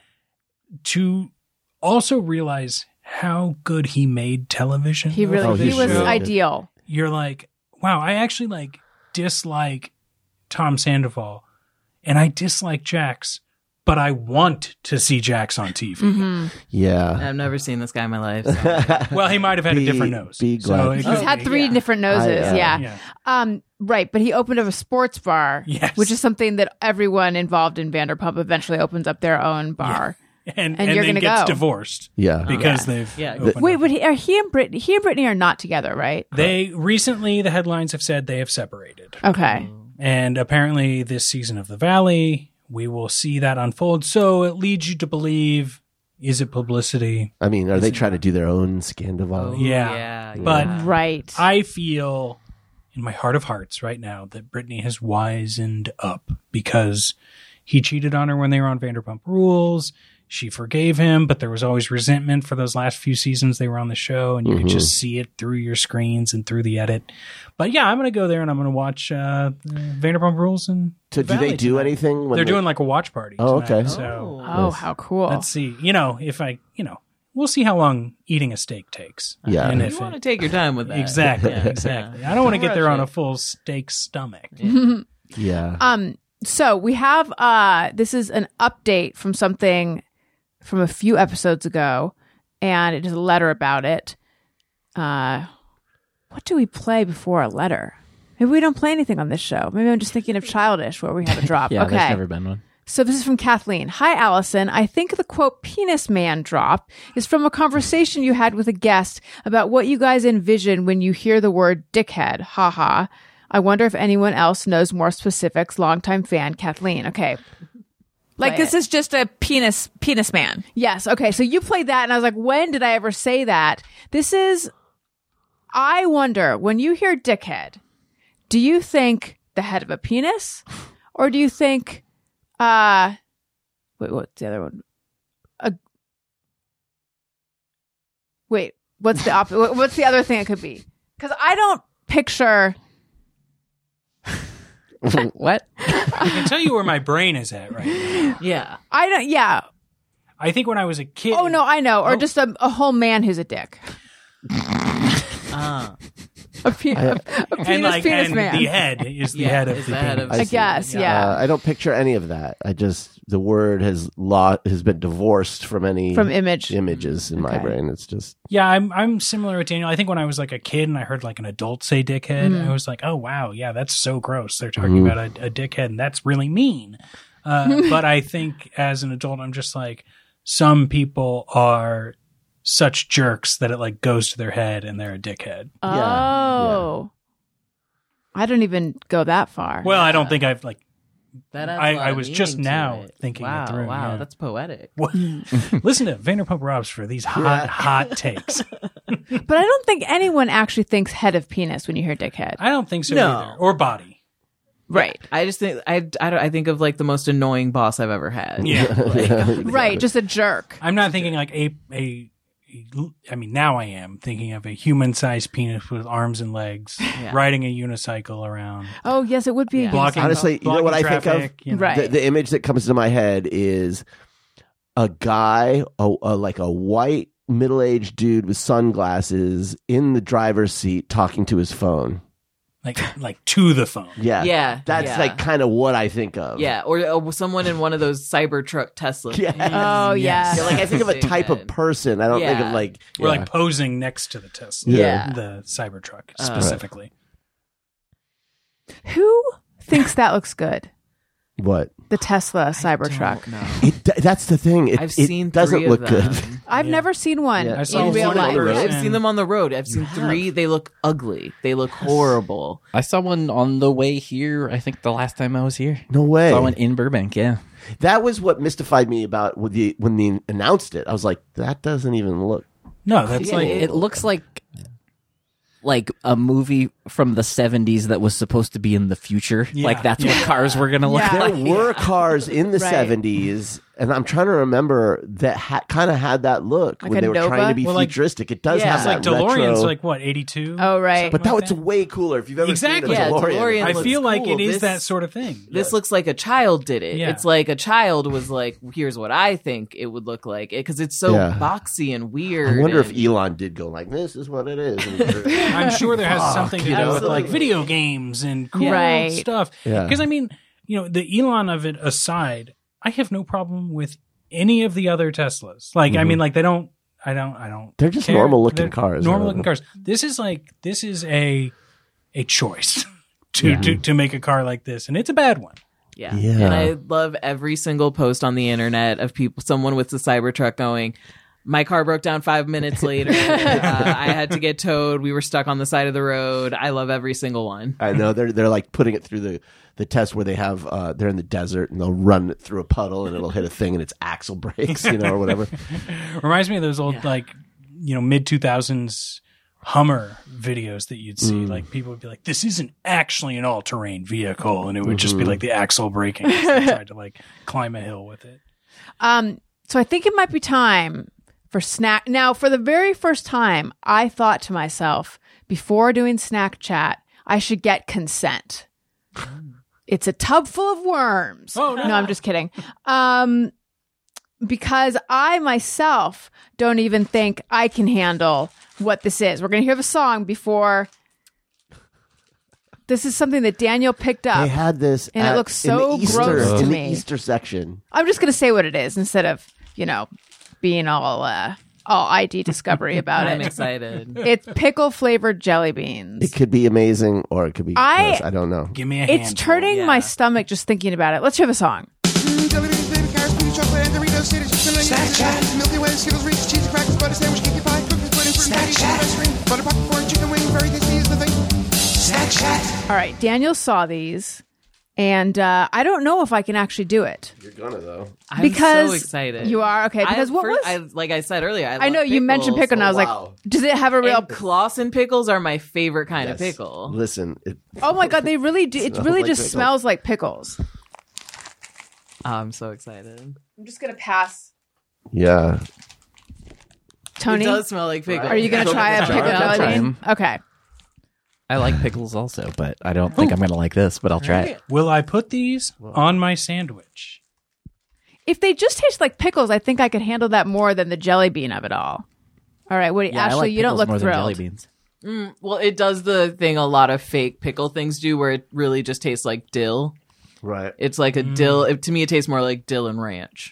to also realize how good he made television. He really Oh, he he's was really good. ideal. You're like, wow, I actually like dislike Tom Sandoval and I dislike Jax, but I want to see Jax on T V. Mm-hmm. Yeah. I've never seen this guy in my life. So. Well, he might have had Be- a different nose. be So glad. it He's could had be- three yeah. different noses. I, uh, yeah. Yeah. Um, right, but he opened up a sports bar, Yes. which is something that everyone involved in Vanderpump eventually opens up their own bar. And, And and, you're then gonna gets go. divorced Yeah. because they've Yeah. opened Wait, up. but he, are he and Brittany? He and Brittany are not together, right? They recently, the headlines have said they have separated. Okay. And apparently, this season of The Valley, we will see that unfold. So it leads you to believe, is it publicity? I mean, are they trying to do their own Scandival? Yeah. yeah, But yeah. Right. I feel in my heart of hearts right now that Brittany has wisened up because he cheated on her when they were on Vanderpump Rules. She forgave him, but there was always resentment for those last few seasons they were on the show, and you could just see it through your screens and through the edit. But yeah, I'm going to go there and I'm going to watch uh, Vanderpump Rules. And So do Valley they do tonight. anything? When They're they- doing like a watch party. Oh, tonight, okay. So oh, how cool. let's see. You know, if I, you know, we'll see how long eating a steak takes. Yeah. And You if want to it, take your time with that. exactly, Yeah, exactly. yeah. I don't want to Don't get there rush on it. a full steak stomach. Yeah. Um, so we have uh this is an update from something from a few episodes ago, and it is a letter about it. Uh what do we play before a letter? Maybe we don't play anything on this show. Maybe I'm just thinking of Childish where we have a drop. Yeah, okay. there's never been one. So this is from Kathleen. Hi, Allison. I think the quote penis man drop is from a conversation you had with a guest about what you guys envision when you hear the word dickhead. Ha ha. I wonder if anyone else knows more specifics. Longtime fan, Kathleen. Okay. Like Play this it. is just a penis penis man. Yes. Okay. So you played that and I was like, when did I ever say that? This is, I wonder, when you hear dickhead, do you think the head of a penis or do you think, uh, wait, what's the other one? A, wait, what's the op- what- What's the other thing it could be? Because I don't picture. What? I can tell you where my brain is at right now. Yeah. I don't. Yeah. I think when I was a kid. Oh no, I know. Or Oh. just a, a whole man who's a dick. Ah. A, pe- a, a penis, and like penis and man. the head is the Yeah, head of is the, the head penis. of- I see. guess. Yeah. Uh, I don't picture any of that. I just the word has law has been divorced from any From image. images in my Okay. brain. It's just Yeah, I'm I'm similar with Daniel. I think when I was like a kid and I heard like an adult say dickhead, Mm-hmm. I was like, oh wow, yeah, that's so gross. They're talking about a, a dickhead and that's really mean. Uh, but I think as an adult, I'm just like, some people are such jerks that it like goes to their head and they're a dickhead. Oh. I don't even go that far. Well, I don't think I've like That adds I- a lot I of was just meaning to now it. thinking it wow, through, Wow, yeah. that's poetic. what- listen to Vanderpump Robs for these hot hot takes. But I don't think anyone actually thinks head of penis when you hear dickhead. I don't think so No. either. Or body. Right. I just think I, I, don't, I think of like the most annoying boss I've ever had. Yeah. Right. Just a jerk. I'm not thinking like a, a, a I mean, now I am thinking of a human-sized penis with arms and legs riding a unicycle around. Oh, yes, it would be. a Blocking, unicycle. Honestly, you know blocking what I think of? traffic, you know. Right. the, the image that comes to my head is a guy, a, a, like a white middle-aged dude with sunglasses in the driver's seat talking to his phone. Like, like to the phone. Yeah, Yeah, that's yeah. like kind of what I think of. Yeah, or, or someone in one of those Cybertruck Teslas. Yeah. Oh, yeah. Yeah, like I think of a type of person. I don't think Yeah. of like We're yeah. like posing next to the Tesla. Yeah. The Cybertruck Uh, specifically. Who thinks that looks good? What? The Tesla Cybertruck. No. It, that's the thing. It, I've it seen doesn't three look of them. good. I've Yeah. never seen one Yeah. I saw in real one on life. the road. I've seen them on the road. I've seen three. They look ugly. They look horrible. I saw one on the way here. I think the last time I was here. No way. Saw one in Burbank. Yeah. That was what mystified me about when the when they announced it. I was like, that doesn't even look. No, that's like It looks like like a movie from the seventies that was supposed to be in the future. Yeah. Like that's Yeah. what cars were going to look Yeah. like. There were cars in the Right. seventies, and I'm trying to remember that ha- kind of had that look Like when a they were Nova? trying to be Well, like- futuristic. It does Yeah. have it's that like DeLorean's retro. like what eighty-two. Oh, right. But that like was that. way cooler. If you've ever Exactly. seen a Yeah, DeLorean, DeLorean I looks feel like cool. it is This- that sort of thing. This looks like a child did it. Yeah. It's like a child was like, here's what I think it would look like. Because it's so Yeah. boxy and weird. I wonder if and- Elon did go like, this is what it is. I'm sure there has something to you do know? with like video games and cool Right. stuff. Yeah. Because I mean, you know, the Elon of it aside, I have no problem with any of the other Teslas. Like, I mean, like they don't. I don't. I don't. They're just care. normal-looking They're cars. Normal looking cars. This is like this is a a choice to, to to make a car like this, and it's a bad one. Yeah. Yeah. And I love every single post on the internet of people, someone with the Cybertruck going, my car broke down five minutes later. uh, I had to get towed. We were stuck on the side of the road. I love every single one. I know they're they're like putting it through the, the test where they have uh, they're in the desert and they'll run it through a puddle and it'll hit a thing and its axle breaks, you know, or whatever. Reminds me of those old like you know mid two thousands Hummer videos that you'd see. Like people would be like, "This isn't actually an all terrain vehicle," and it would just be like the axle breaking. as they tried to like climb a hill with it. Um, so I think it might be time for snack. Now, for the very first time, I thought to myself, before doing snack chat, I should get consent. It's a tub full of worms. Oh, no. I'm just kidding. Um, because I myself don't even think I can handle what this is. We're going to hear the song before. This is something that Daniel picked up. They had this And it at- looks in the so Easter, gross to in me. the Easter section. I'm just going to say what it is instead of, you know, being all uh, all I D discovery about I'm it. excited. It's pickle flavored jelly beans. It could be amazing or it could be I- gross. I don't know. Give me a It's handful. turning yeah. my stomach just thinking about it. Let's hear the song. Mm, jelly beans, baby carrots, peanut chocolate, and Doritos, Skittles, cinnamon, Snack Milky Way, Skittles, Reese's, cheesy crackers, butter sandwich, cookie pie, cookies, pudding, fruit, patties, ice cream, butter popcorn, chicken wing, very tasty is the thing. Snack Chat. All right, Daniel saw these, and uh, I don't know if I can actually do it. You're gonna though. I'm Because so excited. you are? Okay, because I, what first- was- I, like I said earlier, I, I know love you mentioned pickles. pickle, and I was wow. like, does it have a real? And Clausen pickles are my favorite kind of Yes. pickle. Listen, it, Oh my god, they really do. It Smells really like just pickles. smells like pickles. Oh, I'm so excited. I'm just gonna pass. yeah. Tony, It does smell like pickle. are you gonna try a pickle I'll jelly try bean? 'em. Okay. I like pickles also, but I don't think I'm going to like this, but I'll try it. Will I put these on my sandwich? If they just taste like pickles, I think I could handle that more than the jelly bean of it all. All right, what, Yeah, I Ashley, like you don't pickles look more than jelly thrilled. beans. Well, it does the thing a lot of fake pickle things do, where it really just tastes like dill. Right. It's like a dill. It, to me, it tastes more like dill and ranch.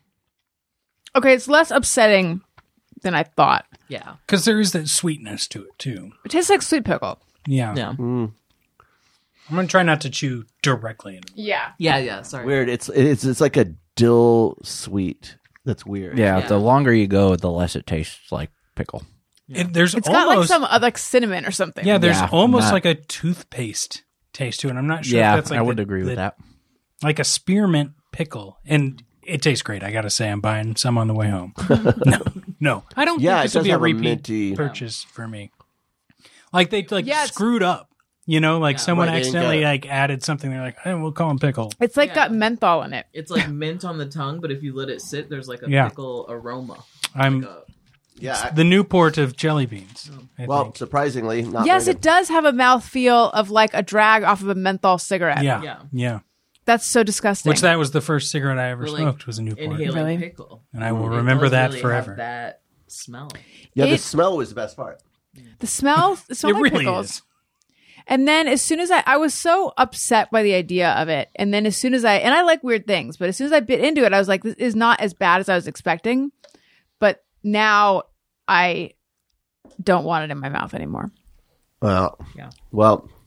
Okay, it's less upsetting than I thought. Yeah, Because there is that sweetness to it too. It tastes like sweet pickle. Yeah. yeah, I'm gonna try not to chew directly into it. Yeah. yeah, yeah. Sorry. Weird. It's it's it's like a dill sweet. That's weird. Yeah, Yeah. the longer you go, the less it tastes like pickle. It- there's It's got like almost some uh, like cinnamon or something. yeah. There's Yeah, almost not- like a toothpaste taste to it. I'm not sure. yeah, if that's like I would the- agree the- with that. Like a spearmint pickle, and it tastes great. I gotta say, I'm buying some on the way home. no, no, I don't Yeah, think it this will does be a have a repeat minty- purchase for me. Like they like Yeah, it's- screwed up. You know, like someone Right, they didn't accidentally get it. like added something. They're like, hey, we'll call them pickle. It's like Yeah. got menthol in it. It's like mint on the tongue, but if you let it sit, there's like a Yeah. pickle aroma. I'm Like a- Yeah. I- the Newport of jelly beans. I well, think. surprisingly, not. Yes, very it does have a mouthfeel of like a drag off of a menthol cigarette. yeah, Yeah. yeah. That's so disgusting. Which that was the first cigarette I ever We're, like, smoked was a Newport, inhaling Really? pickle, and I will It remember does that really forever. Have that smell. Yeah, the It- smell was the best part. the smell, it It smelled like really pickles. is. And then as soon as I, I was so upset by the idea of it. And then as soon as I, and I like weird things, but as soon as I bit into it, I was like, this is not as bad as I was expecting. But now I don't want it in my mouth anymore. Well, Yeah. well,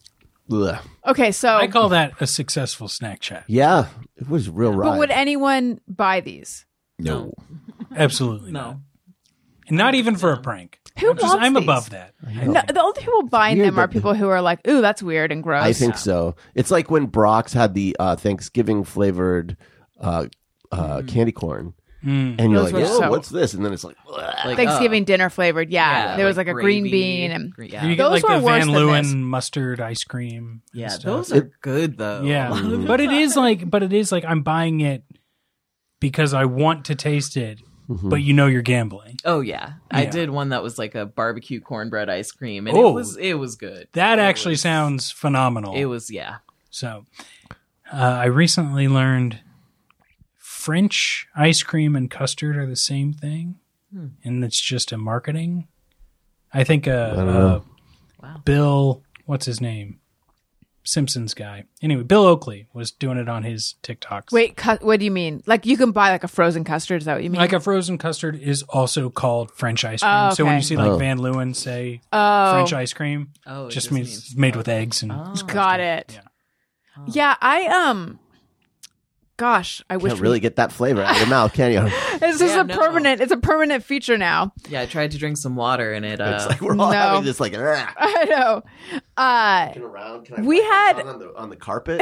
Ugh. Okay, so I call that a successful snack chat. Yeah, it was real but right. would anyone buy these? No. Absolutely No. not. And not even for a prank. Who I'm, just- wants I'm these? above that. No, the only people buying weird them are that- people who are like, "Ooh, that's weird and gross." I think so. It's like when Brock's had the uh, Thanksgiving flavored uh, uh, candy corn. And you're Those like, were oh, so- what's this? And then it's like, ugh. Like, Thanksgiving uh, dinner flavored. Yeah, yeah, there was like, like a green gravy. bean and Gre- You yeah. get Those like were the worse Van than Leeuwen this. mustard ice cream. and Yeah, stuff. those are good though. Yeah, but it is like, but it is like I'm buying it because I want to taste it, but you know you're gambling. Oh yeah. I Yeah. did one that was like a barbecue cornbread ice cream, and Oh. it was it was good. That It actually was- sounds phenomenal. It was yeah. So, uh, I recently learned French ice cream and custard are the same thing, and it's just a marketing. I think uh, uh, Wow. Bill, what's his name? Simpsons guy. Anyway, Bill Oakley was doing it on his TikToks. wait, cu- what do you mean? Like you can buy like a frozen custard? Is that what you mean? Like a frozen custard is also called French ice cream. Oh, So when okay. you see like Oh. Van Leeuwen say oh, French ice cream, Oh, it just just means means- it's made with eggs and got it. Yeah. Yeah, I um, gosh, I wish can't really get that flavor out of your mouth, can you? It's just Yeah, a no. permanent. It's a permanent feature now. Yeah, I tried to drink some water and it uh It's like we're all No. having this like, ugh. I know. Uh, around. Can I We wipe had- this on the, on the carpet.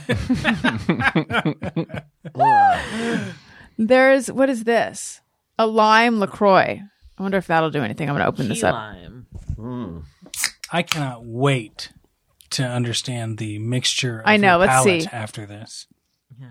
there's what is this? A lime Lacroix. I wonder if that'll do anything. I'm going to open this key up. lime. I cannot wait to understand the mixture of I know, your let's palate see. after this. Yeah.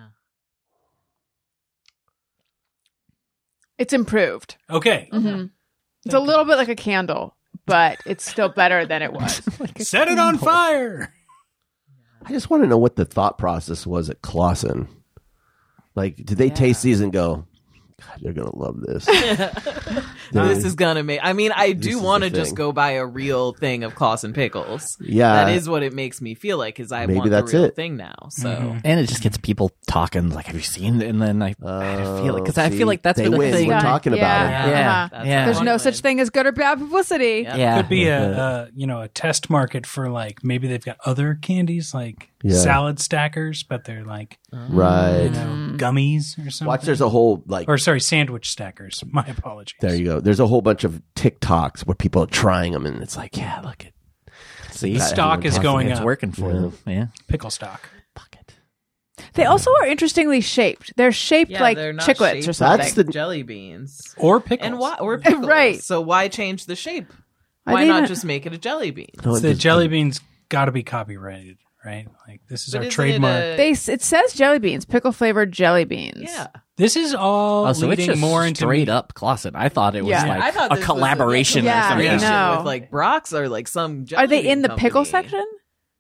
It's improved. Okay. Mm-hmm. It's a little bit like a candle, but it's still better than it was. Set it on fire. I just want to know what the thought process was at Clausen. Like, did they taste these and go, God, you're going to love this? This is gonna make. I mean, I This do is want to the just thing. go buy a real thing of Clausen pickles. Yeah. that is what it makes me feel like. Is I Maybe want that's the real it. thing now. So And it just gets people talking. Like, have you seen it? And then I, I feel like because I Oh, see, feel like that's they been a win. thing. We're talking about yeah. it. Yeah. Uh-huh. That's Yeah. what There's I no want. such thing as good or bad publicity. Yeah. Yeah, Could be a, a you know a test market for like maybe they've got other candies like Yeah. salad stackers, but they're like Right. you know gummies or something. Watch, there's a whole, like, or sorry, sandwich stackers. My apologies. there you go. There's a whole bunch of TikToks where people are trying them, and it's like, yeah, look at See, The stock is It's going it's up. working for them. Yeah. Pickle stock. bucket. They also are interestingly shaped. They're shaped yeah, like they're not chiclets shaped or something. That's the- jelly beans. Or pickles. And why? Or pickles. Right. So why change the shape? I Why think not that- just make it a jelly bean? No, it the just- jelly beans got to be copyrighted, right? Like this is But our isn't it trademark. a- They s- it says jelly beans, pickle flavored jelly beans. Yeah. This is all Oh, so it's leading just more into straight up Clausen. I thought it was Yeah. like I thought a this was collaboration yeah, or something. yeah. collaboration No. with like Brock's or like some. Jelly Are they bean in the pickle company. section?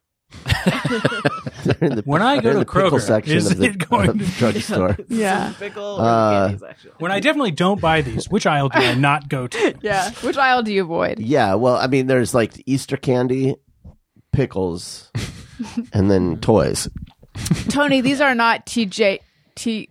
They're in the, When I go they're in to the pickle Kroger, section is of the it going of the to- drugstore. Yeah. Pickle or Uh, candies, actually. when I definitely don't buy these. Which aisle do I not go to? Yeah. Which aisle do you avoid? Yeah, well, I mean, there's like Easter candy, pickles, and then toys. Tony, these are not T J T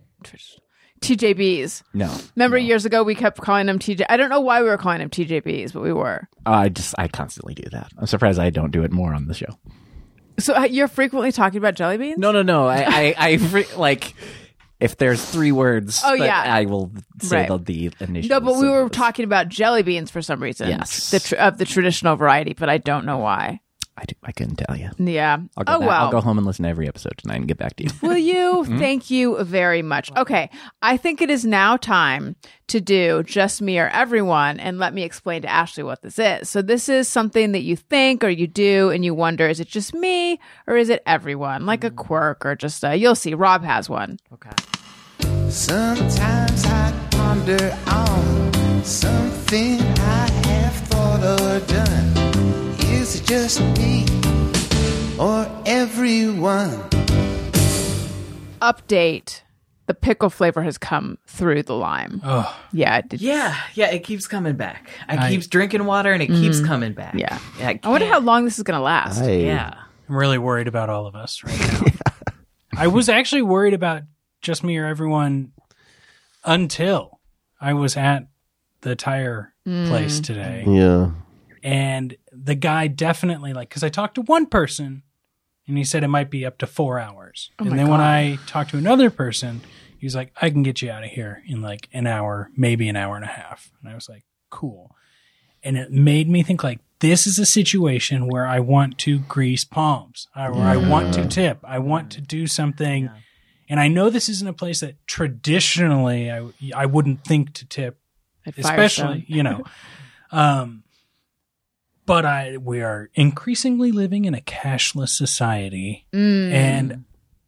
TJBs. No, Remember years ago we kept calling them T J. I don't know why we were calling them T J Bs, but we were. Uh, I just I constantly do that. I'm surprised I don't do it more on the show. So uh, you're frequently talking about jelly beans? No, no, no. I, I, I fre- like if there's three words. Oh, that yeah. I will say Right. the, the initials. No, but we of were those. talking about jelly beans for some reason. Yes. The tr- of the traditional variety, but I don't know why. I, do, I couldn't tell you. Yeah. I'll go oh back, well. I'll go home and listen to every episode tonight and get back to you. Will you? Thank you very much. Okay. I think it is now time to do Just Me or Everyone, and let me explain to Ashley what this is. So this is something that you think or you do and you wonder, is it just me or is it everyone? Like a quirk or just a, you'll see. Rob has one. Okay. Sometimes I ponder on something I have thought or done. Is it just me or everyone? Update. The pickle flavor has come through the lime. Oh, Yeah. It did. Yeah, yeah, it keeps coming back. I, I- keeps drinking water and it keeps coming back. Yeah. yeah I wonder how long this is going to last. Hey. Yeah. I'm really worried about all of us right now. I was actually worried about Just Me or Everyone until I was at the tire place today. Yeah. And the guy definitely, like, because I talked to one person And he said it might be up to four hours. Oh and my then when God. I talked to another person, he was like, I can get you out of here in like an hour, maybe an hour and a half. And I was like, cool. And it made me think like, this is a situation where I want to grease palms, or where I want to tip. I want to do something. Yeah. And I know this isn't a place that traditionally I, I wouldn't think to tip, At especially, Firestone. you know. Um, but I we are increasingly living in a cashless society. Mm. And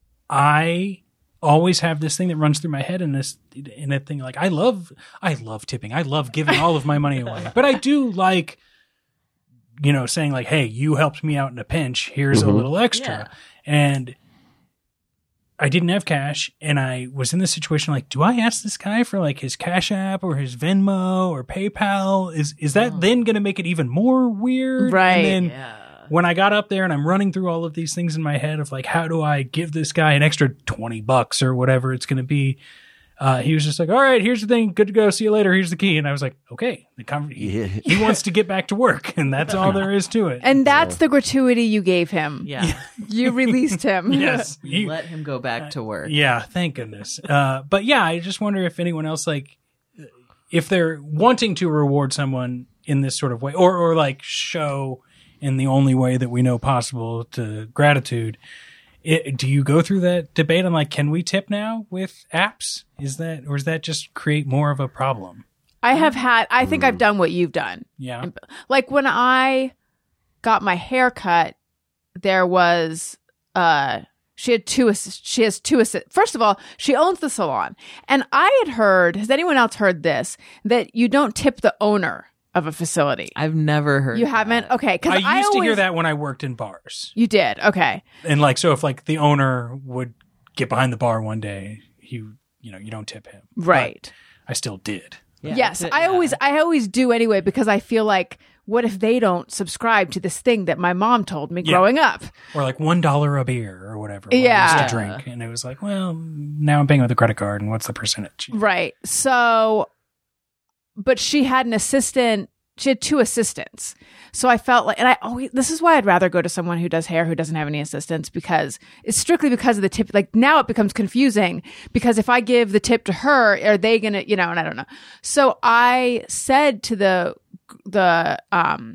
I always have this thing that runs through my head in this in a thing like I love I love tipping. I love giving all of my money away. But I do like, you know, saying like, hey, you helped me out in a pinch. Here's Mm-hmm. a little extra. Yeah. And I didn't have cash, and I was in this situation like, do I ask this guy for like his Cash App or his Venmo or PayPal? Is is that Oh. then going to make it even more weird? Right. And then Yeah. when I got up there and I'm running through all of these things in my head of like, how do I give this guy an extra twenty bucks or whatever it's going to be? Uh, he was just like, all right, here's the thing. Good to go. See you later. Here's the key. And I was like, okay, the con- Yeah. he, he wants to get back to work, and that's all there is to it. And that's the gratuity you gave him. Yeah. You released him. yes. You He- let him go back to work. Yeah, thank goodness. Uh, but yeah, I just wonder if anyone else, like, if they're wanting to reward someone in this sort of way, or or like show in the only way that we know possible to gratitude. It, do you go through that debate on like, can we tip now with apps? Is that, or does that just create more of a problem? I have had, I think I've done what you've done. Yeah. Like when I got my hair cut, there was, uh, she had two, assist- she has two assist. First of all, she owns the salon. And I had heard, has anyone else heard this, that you don't tip the owner of a facility? I've never heard You that. haven't? Okay. Cause I used I to always, hear that when I worked in bars. You did. Okay. And like, so if like the owner would get behind the bar one day, he, you know, you don't tip him. Right. But I still did. Yeah, yes. that's it, I yeah. always, I always do anyway, because I feel like, what if they don't subscribe to this thing that my mom told me Yeah. growing up? Or like one dollar a beer or whatever. when I Yeah. used to drink, and it was like, well, now I'm paying with a credit card, and what's the percentage? Right. So, but she had an assistant. She had two assistants. So I felt like, and I always, this is why I'd rather go to someone who does hair who doesn't have any assistants, because it's strictly because of the tip. Like now it becomes confusing, because if I give the tip to her, are they going to, you know, and I don't know. So I said to the, the, um,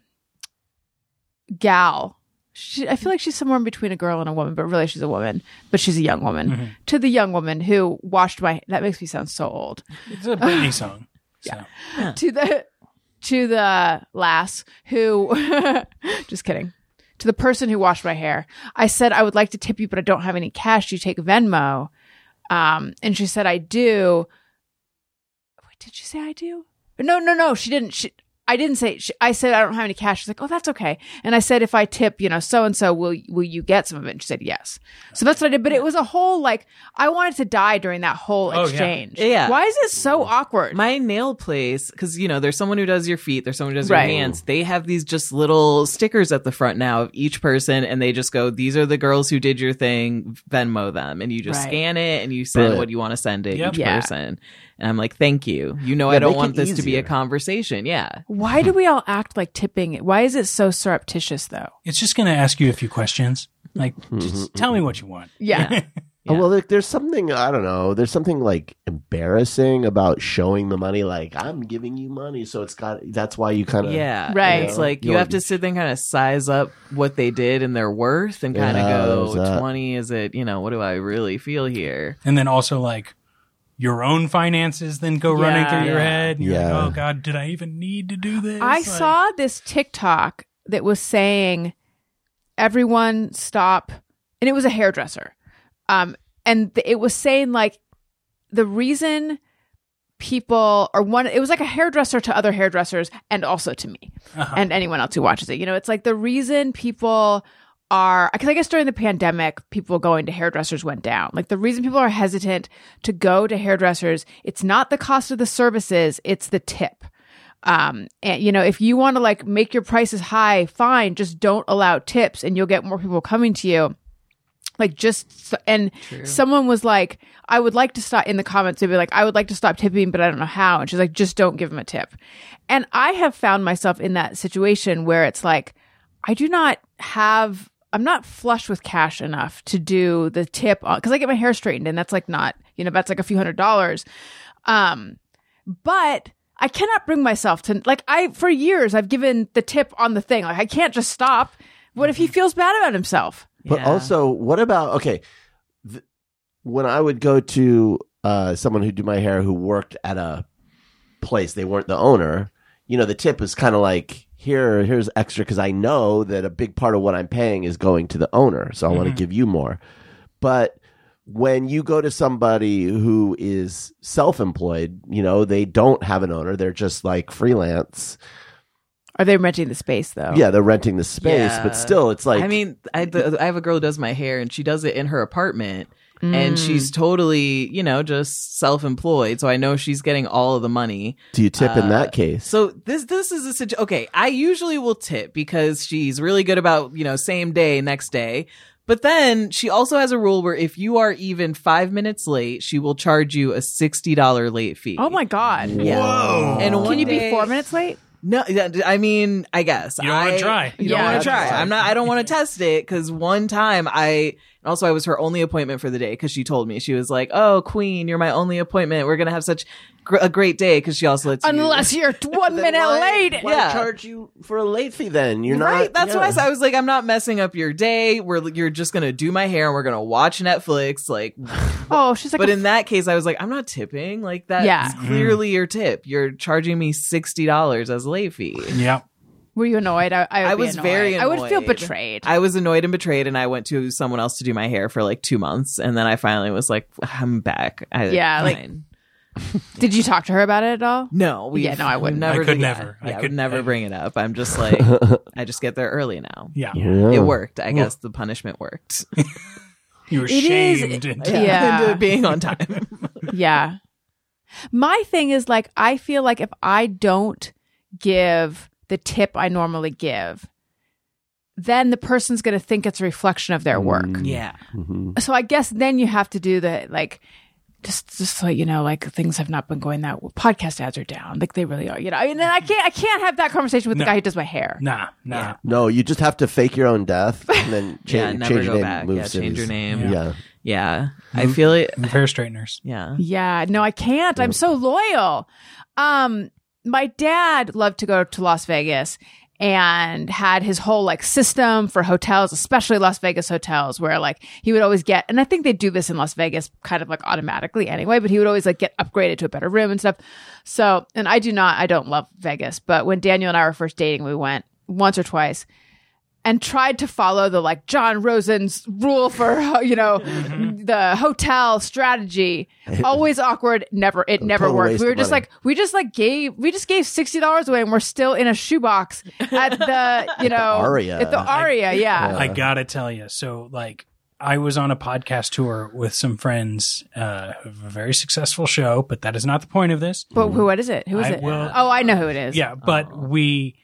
gal, she, I feel like she's somewhere in between a girl and a woman, but really she's a woman, but she's a young woman. Mm-hmm. To the young woman who washed my, that makes me sound so old. It's a Britney song. So. To the, to the lass who, just kidding, to the person who washed my hair, I said, I would like to tip you, but I don't have any cash. Do you take Venmo? Um, and she said, I do. Wait, did she say I do? No, no, no, she didn't. She, I didn't say, she, I said, I don't have any cash. She's like, oh, that's okay. And I said, if I tip, you know, so-and-so, will, will you get some of it? And she said, yes. So that's what I did. But it was a whole, like, I wanted to die during that whole Oh, yeah. exchange. Yeah. Why is it so awkward? My nail place, because you know, there's someone who does your feet, there's someone who does your Right. hands. They have these just little stickers at the front now of each person, and they just go, "These are the girls who did your thing. Venmo them," and you just Right. scan it and you send Brilliant. what you want to send to Yep. each Yeah. person. And I'm like, "Thank you. You know, Yeah, I don't make want it this to be a easier. conversation." Yeah, Why do we all act like tipping? Why is it so surreptitious, though? It's just going to ask you a few questions. Like, just tell me what you want. Yeah. Oh, well, there, there's something, I don't know, there's something like embarrassing about showing the money, like, I'm giving you money, so it's got, that's why you kind of, yeah, Right. It's like You you have don't- to sit there and kind of size up what they did and their worth, and kind of Yeah, go, there's that. twenty. Is it? You know, what do I really feel here? And then also like your own finances then go running Yeah. through your Yeah. head. And you're Yeah. like, oh God, did I even need to do this? I Like- saw this TikTok that was saying, everyone stop. And it was a hairdresser. Um, and th- it was saying, like, the reason people or one, it was like a hairdresser to other hairdressers and also to me and anyone else who watches it. You know, it's like the reason people are, because I guess during the pandemic, people going to hairdressers went down. Like the reason people are hesitant to go to hairdressers, it's not the cost of the services, it's the tip. Um, and you know, if you want to like make your prices high, fine, just don't allow tips and you'll get more people coming to you. Like just, and someone was like, I would like to stop in the comments. They'd be like, I would like to stop tipping, but I don't know how. And she's like, just don't give them a tip. And I have found myself in that situation where it's like, I do not have I'm not flush with cash enough to do the tip because I get my hair straightened and that's like not, you know, that's like a few hundred dollars. Um, but I cannot bring myself to like I for years I've given the tip on the thing. Like I can't just stop. What if he feels bad about himself? But Yeah. also, what about okay? Th- when I would go to uh, someone who do my hair who worked at a place, they weren't the owner. You know, the tip is kind of like here, here's extra because I know that a big part of what I'm paying is going to the owner, so I want to give you more. But when you go to somebody who is self-employed, you know, they don't have an owner; they're just like freelance. Are they renting the space though? Yeah, they're renting the space, Yeah. but still, it's like I mean, I, the, I have a girl who does my hair, and she does it in her apartment, and Mm. she's totally, you know, just self-employed. So I know she's getting all of the money. do you tip in Uh, that case? So this this is a situation. Okay, I usually will tip because she's really good about, you know, same day, next day. But then she also has a rule where if you are even five minutes late, she will charge you a sixty dollars late fee. Oh my god. Yeah. Whoa. And one Can you be day- four minutes late? No, yeah, I mean, I guess You don't wanna I- try. You don't Yeah, want to that's try. I'm not. I don't want to test it because one time I and also I was her only appointment for the day because she told me she was like, "Oh, Queen, you're my only appointment. We're gonna have such gr- a great day." Because she also lets you- Unless you're one Then minute why- late. Why Yeah. charge you for a late fee then? You're not right. That's yeah. what I said. I was like, I'm not messing up your day. We're you're just gonna do my hair and we're gonna watch Netflix. Like, Oh, she's like, but a in that case, I was like, I'm not tipping. Like that's Yeah. clearly your tip. You're charging me sixty dollars as a late fee. Yeah. were you annoyed? I, I, would I be was annoyed. very I would feel annoyed. betrayed. I was annoyed and betrayed, and I went to someone else to do my hair for like two months, and then I finally was like, I'm back. I, Yeah, like- fine. Did you talk to her about it at all? no, we Yeah, no, I wouldn't. Never I could yeah, never. I Yeah, I could would never never. bring it up. I'm just like, I just get there early now. Yeah. Yeah. It worked. I guess the punishment worked. You were It is- shamed. into- Yeah. Into being on time. Yeah. My thing is like, I feel like if I don't give the tip I normally give, then the person's going to think it's a reflection of their work. yeah. So I guess then you have to do the like, just just so you know, like things have not been going that well. Podcast ads are down, like they really are. You know, and then I can't I can't have that conversation with the No. guy who does my hair. Nah, nah. No, you just have to fake your own death and then change, Yeah, never change your go name. back. Move Yeah, change your cities. name. Yeah. Yeah. I feel it. Move hair straighteners. Yeah. Yeah, no, I can't. I'm so loyal. Um, my dad loved to go to Las Vegas and had his whole like system for hotels, especially Las Vegas hotels, where like he would always get, and I think they do this in Las Vegas kind of like automatically anyway, but he would always like get upgraded to a better room and stuff. So, and I do not, I don't love Vegas, but when Daniel and I were first dating, we went once or twice and tried to follow the like John Rosen's rule for, you know, the hotel strategy. Always awkward. Never, it never Total worked. waste We were of just money. like, we just like gave, we just gave sixty dollars away and we're still in a shoebox at the, you know, Aria. at the Aria. Yeah. I gotta tell you. So, like, I was on a podcast tour with some friends uh, of a very successful show, but that is not the point of this. But who, what is it? Who is I it? will- Oh, I know who it is. Yeah, but we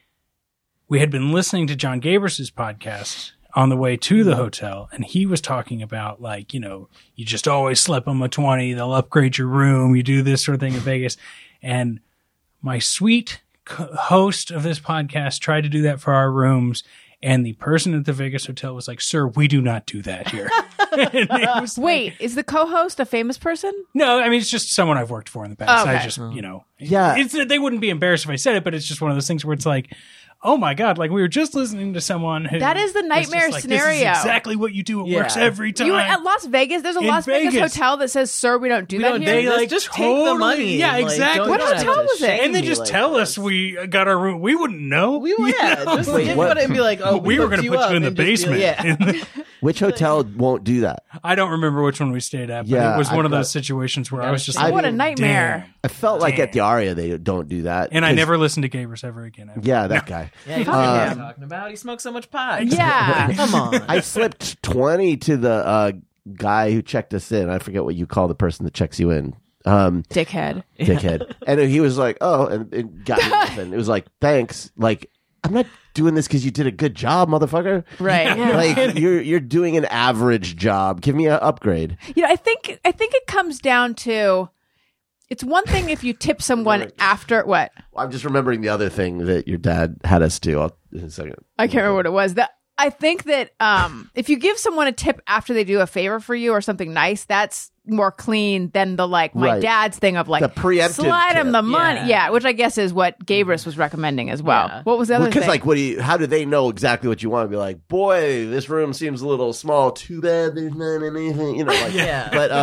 we had been listening to John Gabris's podcast on the way to the hotel, and he was talking about like, you know, you just always slip them a twenty, they'll upgrade your room, you do this sort of thing in Vegas. And my sweet co- host of this podcast tried to do that for our rooms, and the person at the Vegas hotel was like, "Sir, we do not do that here." And it was like- Wait, is the co-host a famous person? no, I mean, it's just someone I've worked for in the past. I Okay. just, you know, Yeah. it's, they wouldn't be embarrassed if I said it, but it's just one of those things where it's like, oh my God, like we were just listening to someone who. That is the was nightmare just like, This scenario. is exactly what you do. It Yeah. works every time. You were at Las Vegas. There's a In Las Vegas. Vegas. hotel that says, "Sir, we don't do We that don't here." They Just- like just take the totally- money. Yeah, Like, exactly. don't- What don't have hotel to was it? shame And they me just like tell this. us we got our room. We wouldn't know. We will, You yeah. know? Just Wait, think what- about it and be like, oh, we were going to put you in the and just be- basement. yeah. Which hotel won't do that? I don't remember which one we stayed at, but Yeah, it was I one of got- those situations where I was just I like, What a mean, nightmare. I felt like Damn. at the Aria they don't do that. and I 'Cause- never listened to Gabris ever again. Ever. Yeah, that guy. Yeah, you know what I'm talking about. He smokes so much pot. Yeah. Come on. I slipped twenty to the uh, guy who checked us in. I forget what you call the person that checks you in. Um, Dickhead. dickhead. And he was like, "Oh," and it got me nothing. It was like, "Thanks." Like, I'm not doing this because you did a good job, motherfucker. Right. Like, you're you're doing an average job. Give me an upgrade. You know, I think I think it comes down to it's one thing if you tip someone after what? I'm just remembering the other thing that your dad had us do. I'll, in a second. I can't remember what it was. That I think that um, if you give someone a tip after they do a favor for you or something nice, that's more clean than the like my Right. dad's thing of like The preemptive slide him tip. the money. Yeah. Yeah, which I guess is what Gabrus was recommending as well. Yeah. What was the other Because thing? like, what do you? How do they know exactly what you want to be like? Boy, this room seems a little small. Too bad there's not anything. You know, like. Yeah. But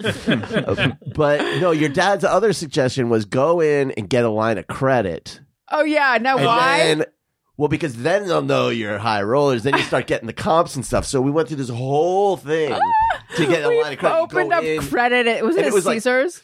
uh, but no, your dad's other suggestion was go in and get a line of credit. oh yeah, now And why? then, well, because then they'll know you're high rollers. Then you start getting the comps and stuff. So we went through this whole thing to get a we line of credit. You opened go up in- credit. It was and it, it was like- Caesars?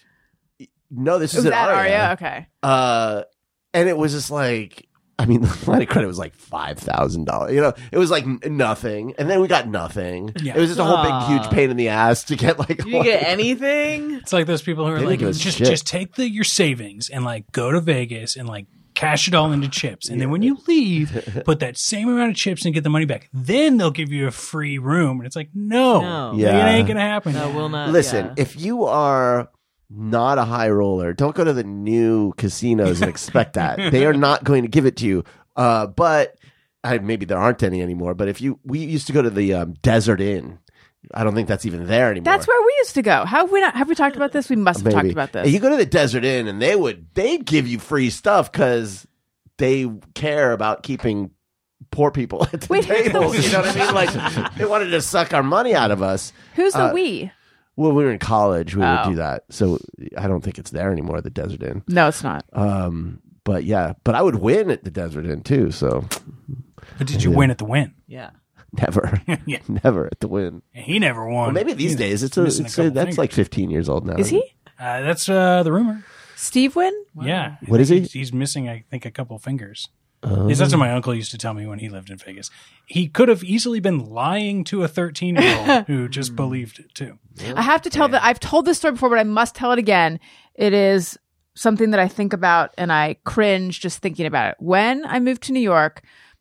No, this Was is that an Aria? Aria. Okay. Uh, and it was just like, I mean, the line of credit was like five thousand dollars. You know, it was like n- nothing, and then we got nothing. Yeah. It was just a whole Aw. big, huge pain in the ass to get like. Do you get anything? It's like those people who are They like, didn't give a just shit. just take the your savings and like go to Vegas and like cash it all into chips, and then when you leave, put that same amount of chips and get the money back. Then they'll give you a free room, and it's like, no, No. Yeah. it ain't gonna happen. No, will not. Listen, yeah. if you are not a high roller, don't go to the new casinos and expect that. They are not going to give it to you. Uh, but I, maybe there aren't any anymore. But if you, we used to go to the um, Desert Inn. I don't think that's even there anymore. That's where we used to go. How have we not? Have we talked about this? We must have Maybe. talked about this. You go to the Desert Inn, and they would they'd give you free stuff because they care about keeping poor people at the Wait, who's the- tables. You know what I mean? Like they wanted to suck our money out of us. Who's the uh, we? Well, we were in college. We Oh. would do that. So I don't think it's there anymore. The Desert Inn. No, it's not. Um, but yeah, but I would win at the Desert Inn too. So But did you win at the win? yeah. never, Yeah. never at the win. He never won. Well, maybe these He's days it's a, missing it's a couple that's fingers. like fifteen years old now. Is he? Uh, that's uh, the rumor. Steve win? Yeah. What is he? He's, he's missing, I think, a couple fingers. Oh. Yes, that's what my uncle used to tell me when he lived in Vegas. He could have easily been lying to a thirteen-year-old who just believed it too. I have to tell that I've told this story before, but I must tell it again. It is something that I think about and I cringe just thinking about it. When I moved to New York,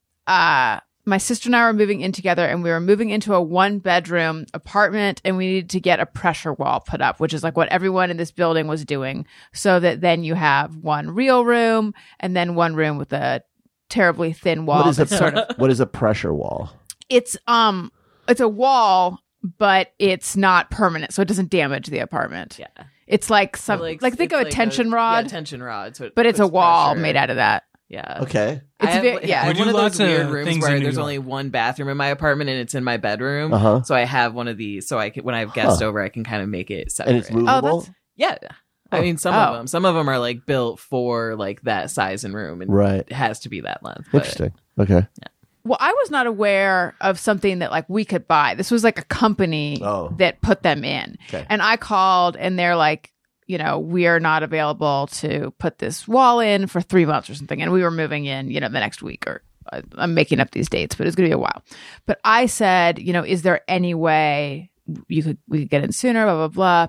uh, my sister and I were moving in together, and we were moving into a one bedroom apartment, and we needed to get a pressure wall put up, which is like what everyone in this building was doing, so that then you have one real room and then one room with a terribly thin wall. What is a that's sort of what is a pressure wall? it's um it's a wall, but it's not permanent, so it doesn't damage the apartment. Yeah. It's like some like, think it's of a tension a, rod, Yeah, tension rod. So it but it's a puts wall pressure. made out of that. Yeah. Okay. It's I have, very- yeah. I have We one do of lots those of weird rooms things where in New there's York. only one bathroom in my apartment and it's in my bedroom. Uh-huh. So I have one of these. So I can, when I have guests Huh. over, I can kind of make it separate. And it's movable. that's- Yeah. I mean, some Oh. of them, some of them are like built for like that size and room, and Right. it has to be that length. But Interesting. Okay. Well, I was not aware of something that like we could buy. This was like a company Oh. that put them in. Okay. And I called and they're like, you know, we are not available to put this wall in for three months or something. And we were moving in, you know, the next week, or I- I'm making up these dates, but it's going to be a while. But I said, you know, is there any way you could, we could get in sooner, blah, blah, blah.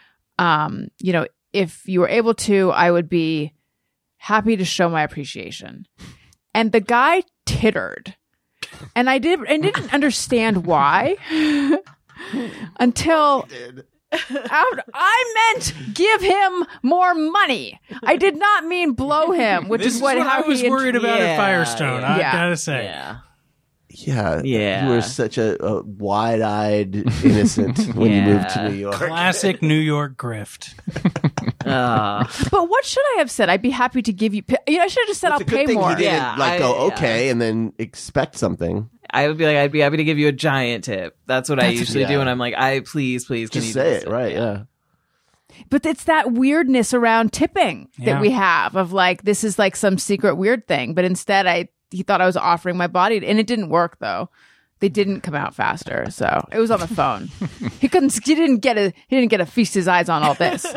Um, you know, if you were able to, I would be happy to show my appreciation. And the guy tittered. And I did and didn't understand why until out, I meant give him more money. I did not mean blow him, which This is what, how I was he worried about Yeah, at Firestone. I yeah. gotta say, yeah. Yeah. Yeah. You were such a, a wide-eyed innocent when you moved to Yeah. New York. classic New York grift. Uh, But what should I have said? I'd be happy to give you. Pay, you know, I should have just said It's I'll a good pay thing more. he didn't Yeah, like I- go yeah. okay and then expect something. I would be like, I'd be happy to give you a giant tip. That's what I That's- usually yeah. do, and I'm like, I please, please, can Just you say do it, this? right? Yeah. But it's that weirdness around tipping that Yeah. we have of like this is like some secret weird thing. But instead, I he thought I was offering my body, and it didn't work though. They didn't come out faster, so it was on the phone. he couldn't. He didn't get a. He didn't get to feast his eyes on all this.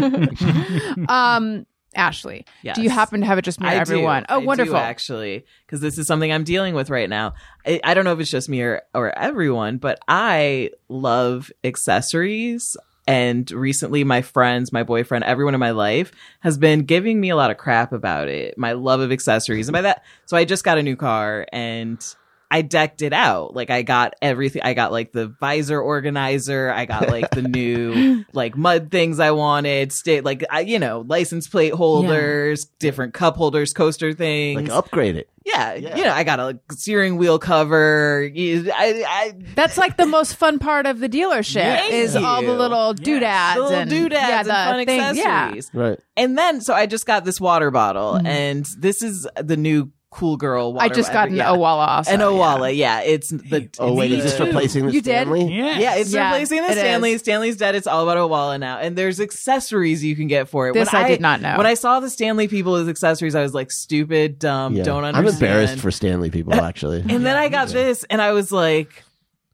um, Ashley, Yes. do you happen to have it just me or I everyone? do. Oh, I do, wonderful. actually, because this is something I'm dealing with right now. I, I don't know if it's just me or, or everyone, but I love accessories. And recently, my friends, my boyfriend, everyone in my life has been giving me a lot of crap about it. My love of accessories. And by that, so I just got a new car, and I decked it out. Like I got everything. I got like the visor organizer. I got like the new like mud things I wanted. State like I, you know, license plate holders, different cup holders, coaster things. Like upgrade it. Yeah, you know, I got a steering wheel cover. I, I, That's like the most fun part of the dealership Thank is all the you. little doodads little and doodads yeah, and the fun things, yeah. accessories. Right. And then, so I just got this water bottle, Mm-hmm. and this is the new cool girl water. I just got an yeah. Owala also. An Owala, yeah. It's the. Oh, wait, is it's this the- replacing the You did? Stanley? Yeah. Yeah, it's Yeah, replacing the it Stanley. is. Stanley's dead. It's all about Owala now. And there's accessories you can get for it. This When I did not know. When I saw the Stanley people as accessories, I was like, stupid, dumb, Yeah. don't I'm understand. embarrassed for Stanley people, actually. And then I got this, and I was like,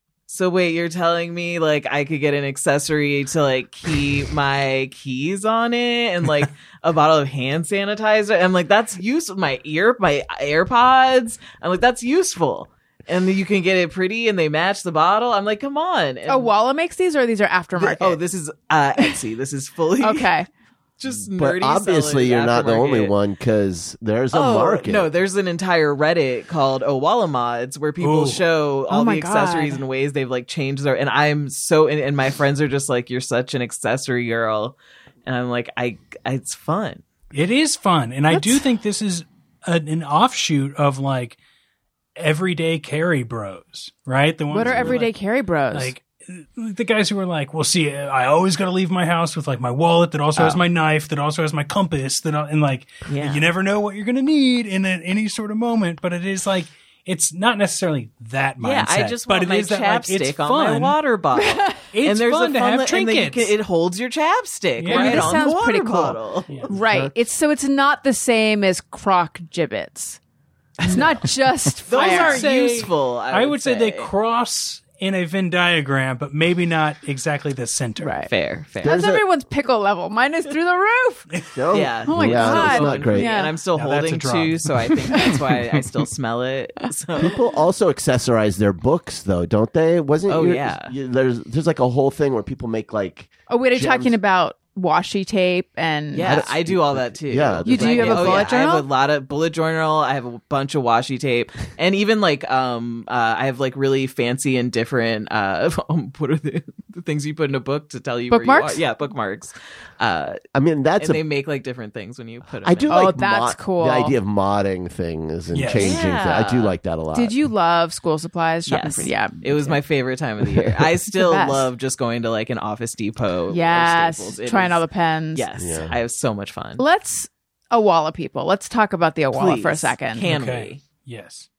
so wait, you're telling me like I could get an accessory to like keep my keys on it and like a bottle of hand sanitizer? I'm like, that's useful. My ear, my AirPods. I'm like, that's useful. And you can get it pretty and they match the bottle. I'm like, come on. And Owala makes these, or these are aftermarket? oh, this is uh, Etsy. This is fully okay. just But nerdy. obviously, selling you're not the only aftermarket. one because there's a Oh, market. no, there's an entire Reddit called Owala Mods where people Ooh. show all Oh my the accessories God. and ways they've like changed their, and I'm so, and, and my friends are just like, you're such an accessory girl. And I'm like, I, I it's fun. It is fun, and I do think this is an, an offshoot of like everyday carry bros, right? The ones What are who everyday like, carry bros? like the guys who were like, well, see, I always got to leave my house with like my wallet that also has my knife, that also has my compass, that and like Yeah. you never know what you're gonna need in a, any sort of moment. But it is like it's not necessarily that mindset. Yeah, I just but want it my is that, like, it's chapstick on my fun. water bottle. It's and there's fun a to fun have li- and then you trinkets. can- it holds your chapstick Yeah. right This on sounds the water pretty cool. bottle. right. It's so it's not the same as croc gibbets. It's not just Those fire. aren't say- useful. I, I would would say they cross in a Venn diagram, but maybe not exactly the center. Right. fair, fair. That's There's a- everyone's pickle level. Mine is through the roof. No? Yeah. Oh my Yeah, God. it's not great. Yeah. And I'm still Now that's a holding drop. two, so I think that's why I still smell it. So. People also accessorize their books, though, don't they? Wasn't Oh, your- yeah. you- there's there's like a whole thing where people make like Oh, wait, are you Gems. talking about washi tape and Yeah, I do all that too. Yeah, You do? You have a Oh, bullet yeah. I journal? have a lot of bullet journal. I have a bunch of washi tape, and even like um, uh, I have like really fancy and different. Uh, what are the, the things you put in a book to tell you Bookmarks? Where you are? Yeah, bookmarks. Uh, I mean that's and a they make like different things when you put them. I do in. Oh, like that's mod- cool. the idea of modding things and Yes. changing Yeah. things. I do like that a lot. Did you love school supplies? Shopping Yes. for, yeah. It was my favorite time of the year. I still best. love just going to like an Office Depot. or Yes. Staples. It Trying is- all the pens. Yes, Yeah. I have so much fun. Let's Owala people. Let's talk about the Owala Please, for a second. Can Okay. Yes.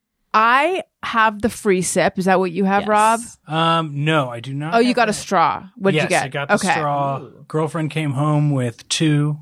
I have the free sip. Is that what you have, Yes. Rob? Um. No, I do not. Oh, you have got a that. straw. What did yes, you get? I got the okay. straw. Girlfriend came home with two.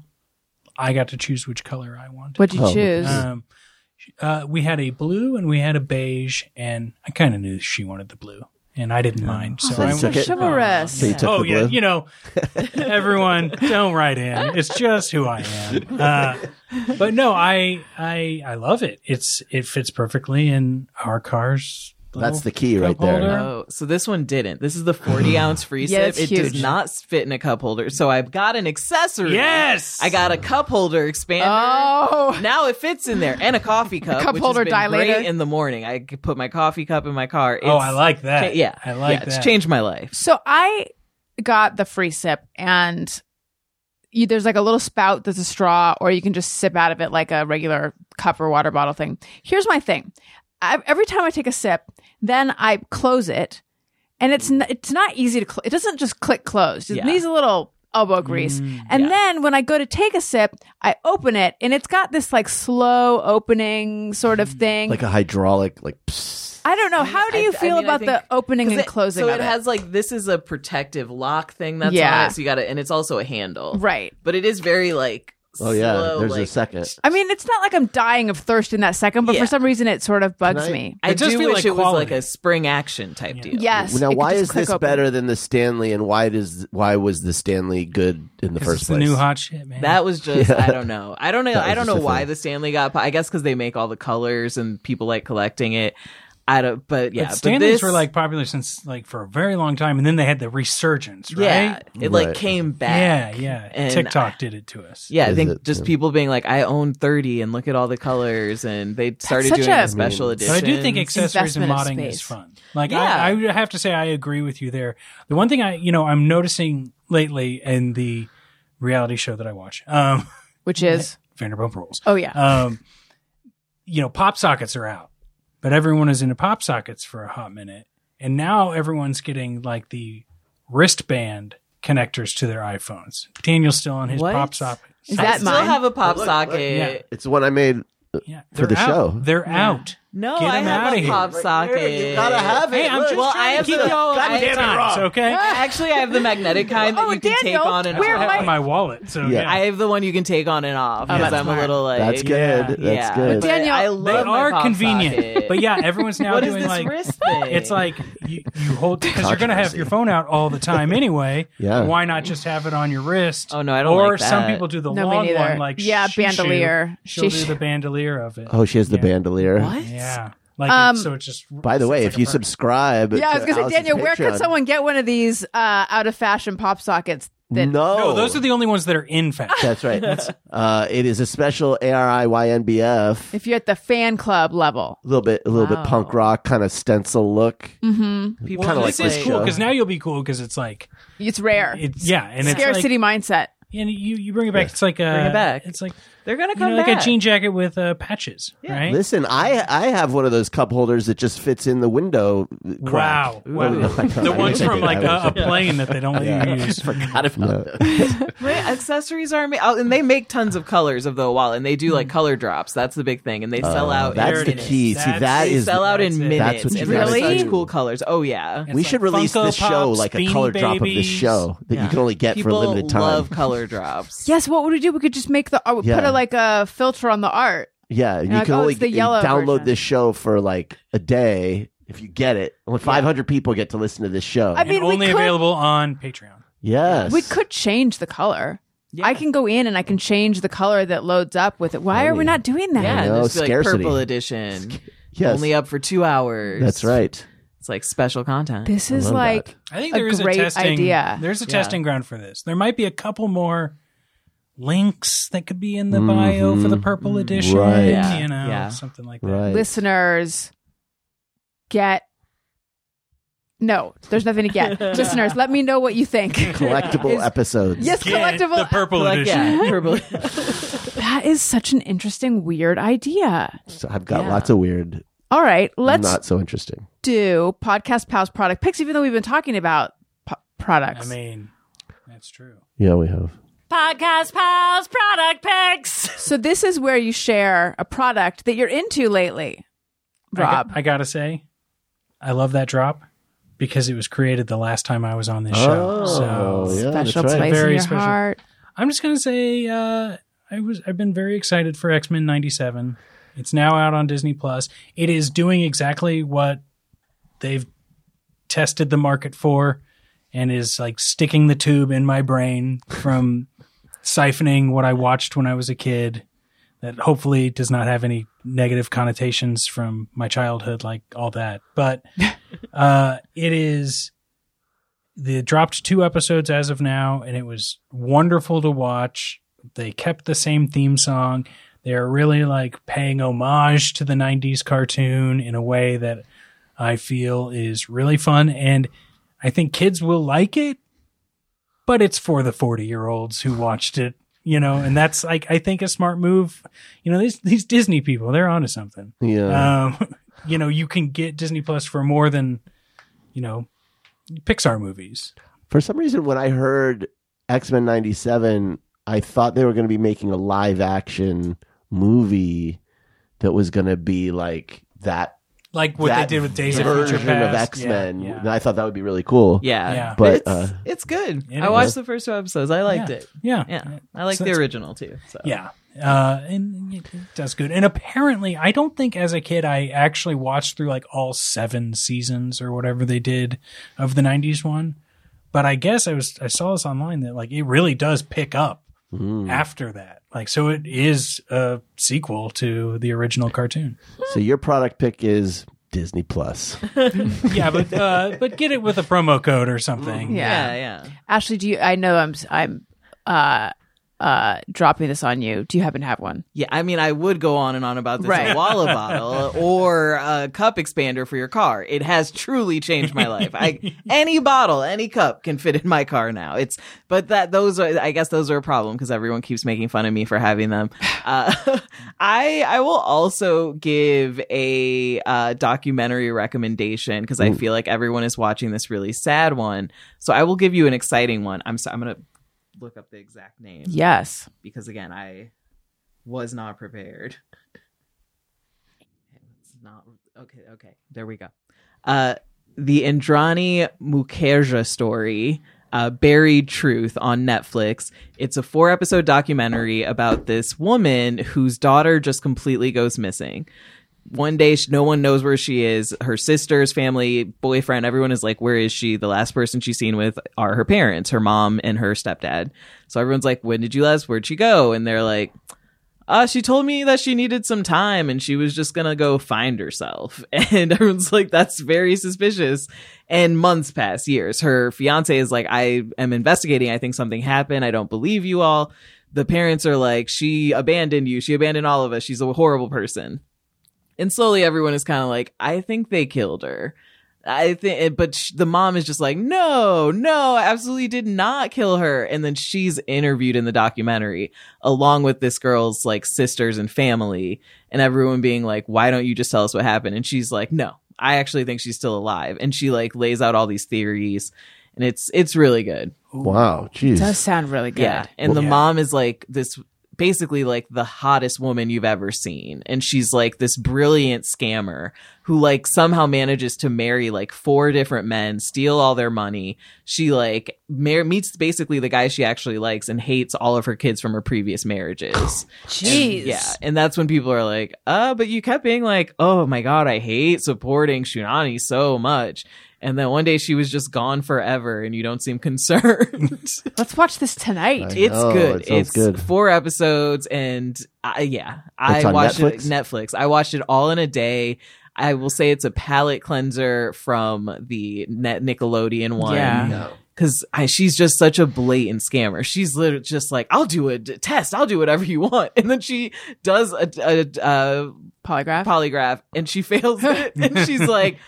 I got to choose which color I wanted. What'd you Oh, choose? Um, uh, we had a blue and we had a beige, and I kind of knew she wanted the blue, and I didn't mind. So I That's so took it. chivalrous. So you took Oh the yeah, blue? you know, everyone don't write in. It's just who I am. Uh, but no, I I I love it. It's it fits perfectly in our car's. That's little the key right cup there. holder. Oh, so this one didn't. This is the forty ounce free Yeah, sip. it's It does huge. not fit in a cup holder. So I've got an accessory. Yes! I got a cup holder expander. Oh. Now it fits in there, and a coffee cup. cup which holder has been dilator. Great in the morning. I could put my coffee cup in my car. Oh, It's I like that. cha- yeah, I like yeah, that. It's changed my life. So I got the free sip, and you, there's like a little spout that's a straw, or you can just sip out of it like a regular cup or water bottle thing. Here's my thing. I, every time I take a sip, then I close it, and it's n- it's not easy to. Cl- it doesn't just click close. It Yeah. needs a little elbow grease. and yeah. then when I go to take a sip, I open it, and it's got this like slow opening sort of thing. like a hydraulic, like. Psst. I don't know. How do I- you I feel mean, I about think- the opening 'Cause and it- closing So of it it? has like this is a protective lock thing that's Yeah. on it. So you got it, and it's also a handle. Right. But it is very like. Oh yeah, slow, there's a like- second. I mean, it's not like I'm dying of thirst in that second, but Yeah. for some reason it sort of bugs Can I- me. I It does do feel wish like it was quality. like a spring action type deal. Yes. Now, it could why just is click this open. better than the Stanley, and why does why was the Stanley good in the 'Cause first it's place? the new hot shit, man. That was just Yeah. I don't know. I don't know. That was I don't just know a why thing. the Stanley got. I guess because they make all the colors and people like collecting it. I don't, but yeah, but but Stanleys this, were like popular since like for a very long time, and then they had the resurgence, right? yeah, it like Right. came back. Yeah, yeah. And TikTok I- did it to us. Yeah, I Is think it, just yeah. people being like, I own thirty and look at all the colors, and they started such doing a- a special edition. But I do think accessories and Investment of modding is space. fun. Like Yeah. I, I have to say, I agree with you there. The one thing I, you know, I'm noticing lately in the reality show that I watch, um, Which is, Vanderpump Rules. oh yeah. Um, you know, pop sockets are out, but everyone is into pop sockets for a hot minute, and now everyone's getting like the wristband connectors to their iPhones. Daniel's still on his What? pop socket. Is I that still mine? have a pop Look, socket. look, Yeah. It's the one I made. Yeah, For they're the out. show. They're out. No, Get I him have outta a here. pop socket. You gotta have it. Hey, I'm Look. just Well, trying I to have keep the- you all God on damn it, times, Rob. okay? Actually, I have the magnetic kind that Oh, you can Daniel, take on and where off. am I I- have my wallet, so Yeah. yeah. I have the one you can take on and off because that's I'm smart. a little like That's good. Yeah. That's yeah. good. But Daniel, I they love They my are pop convenient, socket. but yeah, everyone's now What is doing this like wrist thing? it's like you, you hold because you're going to have Controversy. your phone out all the time anyway. Yeah. Why not just have it on your wrist? Oh, no, I don't Or like some that. people do the No, me long neither. one, like Yeah, Shishu. bandolier. She'll Shish- do the bandolier of it. Oh, she has the Yeah. bandolier. What? Yeah, like Um, it, so it's just. By the it's way, like if a you per- subscribe, Yeah, I was to gonna say, Alice's Daniel, where could Patreon- someone get one of these uh, out of fashion pop sockets? That No, no, those are the only ones that are in fashion. That's right. uh, it is a special A R I Y N B F. if you're at the fan club level. A little bit, a little Wow. bit punk rock kind of stencil look. Mm-hmm. People Well, Kinda this like is this cool show. because now you'll be cool because it's like It's rare. it's yeah, and it's Scarcity like, mindset. and you you bring it back. It's like a Bring it back. It's like They're gonna you come know, like back. a jean jacket with uh, patches, right? Listen, I I have one of those cup holders that just fits in the window crack. Wow, wow. Ooh. the ones from like I a, a wish I plane that they don't let you use. Forgot about did. that. Right, accessories are ama- oh, and they make tons of colors of the wallet, and they do like color drops. That's the big thing, and they sell out. Hmm. That's in the minutes. key. See, That's- that They is. sell out that's in it. minutes. That's what you and gotta they're do. such cool colors. Oh yeah, It's we like should release Funko this show Pops, like a Beanie color drop of this Babies. show that you Yeah. can only get people for a limited time. love color drops. Yes, what would we do? We could just make the uh, Yeah. put a, like a filter on the art. Yeah, you like, can oh, only it's the g- yellow download version. this show for like a day if you get it. Only five hundred people get to listen to this show. I And mean, we only could- available on Patreon. yes, We could change the color. I can go in and I can change the color that loads up with it. Why are we not doing that? Yeah, I and know, there's like scarcity. purple edition, Yes, only up for two hours. that's right. It's like special content. This is love like I think a there is great a testing idea. There's a Yeah. testing ground for this. There might be a couple more links that could be in the bio for the purple edition. Right. Yeah. You know, Yeah. something like that. Right. listeners get. No, there's nothing to get. Listeners, let me know what you think. Collectible Is- episodes. Yes, Get collectible. the purple like edition. yeah, purple. That is such an interesting, weird idea. So I've got Yeah. lots of weird, All right, let's not so interesting. do Podcast Pals product picks, even though we've been talking about po- products. I mean, that's true. Yeah, we have. Podcast Pals product picks. so this is where you share a product that you're into lately, I Rob. got- I, gotta say, I love that drop because it was created the last time I was on this show. Oh, So yeah, that's Special right. place Very in your special. heart. I'm just gonna say uh, I was I've been very excited for X-Men ninety-seven. It's now out on Disney Plus. It is doing exactly what they've tested the market for, and is like sticking the tube in my brain from siphoning what I watched when I was a kid. That hopefully does not have any negative connotations from my childhood, like all that. But uh, it is. They dropped two episodes as of now, and it was wonderful to watch. They kept the same theme song. They're really like paying homage to the nineties cartoon in a way that I feel is really fun. And I think kids will like it, but it's for the forty year olds who watched it, you know, and that's like, I think a smart move. You know, these, these Disney people, they're onto something. Yeah. Um, you know, you can get Disney Plus for more than, you know, Pixar movies. For some reason, when I heard X-Men ninety-seven, I thought they were going to be making a live action movie that was going to be like that. Like what that they did with Days of version Future Past. of X-Men. Yeah, yeah. And I thought that would be really cool. Yeah, Yeah. But it's, uh, it's good. It I is. watched the first two episodes. I liked Yeah. it. Yeah. Yeah, I like So the it's- original too. So. Yeah. Uh, and it it does good. And apparently, I don't think as a kid I actually watched through like all seven seasons or whatever they did of the nineties one. But I guess I was I saw this online that like it really does pick up after that. Like so, it is a sequel to the original cartoon. so your product pick is Disney Plus. Yeah, but uh, but get it with a promo code or something. Yeah. Yeah, yeah. Ashley, do you? I know I'm. I'm. Uh, uh, dropping this on you. Do you happen to have one? Yeah, I mean, I would go on and on about this Right. a Walla bottle or a cup expander for your car. It has truly changed my life. I any bottle, any cup can fit in my car now. It's but that those are I guess those are a problem because everyone keeps making fun of me for having them. Uh, I I will also give a uh, documentary recommendation because I feel like everyone is watching this really sad one. So I will give you an exciting one. I'm so, I'm gonna look up the exact name. Yes. Because again, I was not prepared. It's not okay. Okay, there we go. Uh, the Indrani Mukherjee story, uh, Buried Truth on Netflix. It's a four-episode documentary about this woman whose daughter just completely goes missing. One day, she, no one knows where she is. Her sisters, family, boyfriend, everyone is like, where is she? The last person she's seen with are her parents, her mom and her stepdad. So everyone's like, when did you last? Where'd she go? And they're like, uh, she told me that she needed some time and she was just going to go find herself. And everyone's like, that's very suspicious. And months pass, years. Her fiance is like, I am investigating. I think something happened. I don't believe you all. The parents are like, she abandoned you. She abandoned all of us. She's a horrible person. And slowly everyone is kind of like, I think they killed her. I think, but sh- the mom is just like, no, no, I absolutely did not kill her. And then she's interviewed in the documentary along with this girl's like sisters and family and everyone being like, why don't you just tell us what happened? And she's like, no, I actually think she's still alive. And she like lays out all these theories and it's, it's really good. Wow. Jeez. Does sound really good. Yeah. And the Yeah. mom is like this basically like the hottest woman you've ever seen. And she's like this brilliant scammer who like somehow manages to marry like four different men, steal all their money. She like mar- meets basically the guy she actually likes and hates all of her kids from her previous marriages. Jeez. And, yeah. And that's when people are like, uh, but you kept being like, oh my God, I hate supporting Shunani so much. And then one day she was just gone forever and you don't seem concerned. Let's watch this tonight. I It's know, good. it sounds It's good. four episodes, and I, yeah, I It's on watched Netflix? it Netflix. I watched it all in a day. I will say it's a palate cleanser from the Net Nickelodeon one. Yeah. No. Because she's just such a blatant scammer. She's literally just like, I'll do a d- test. I'll do whatever you want. And then she does a, a, a Polygraph. polygraph and she fails it. And she's like,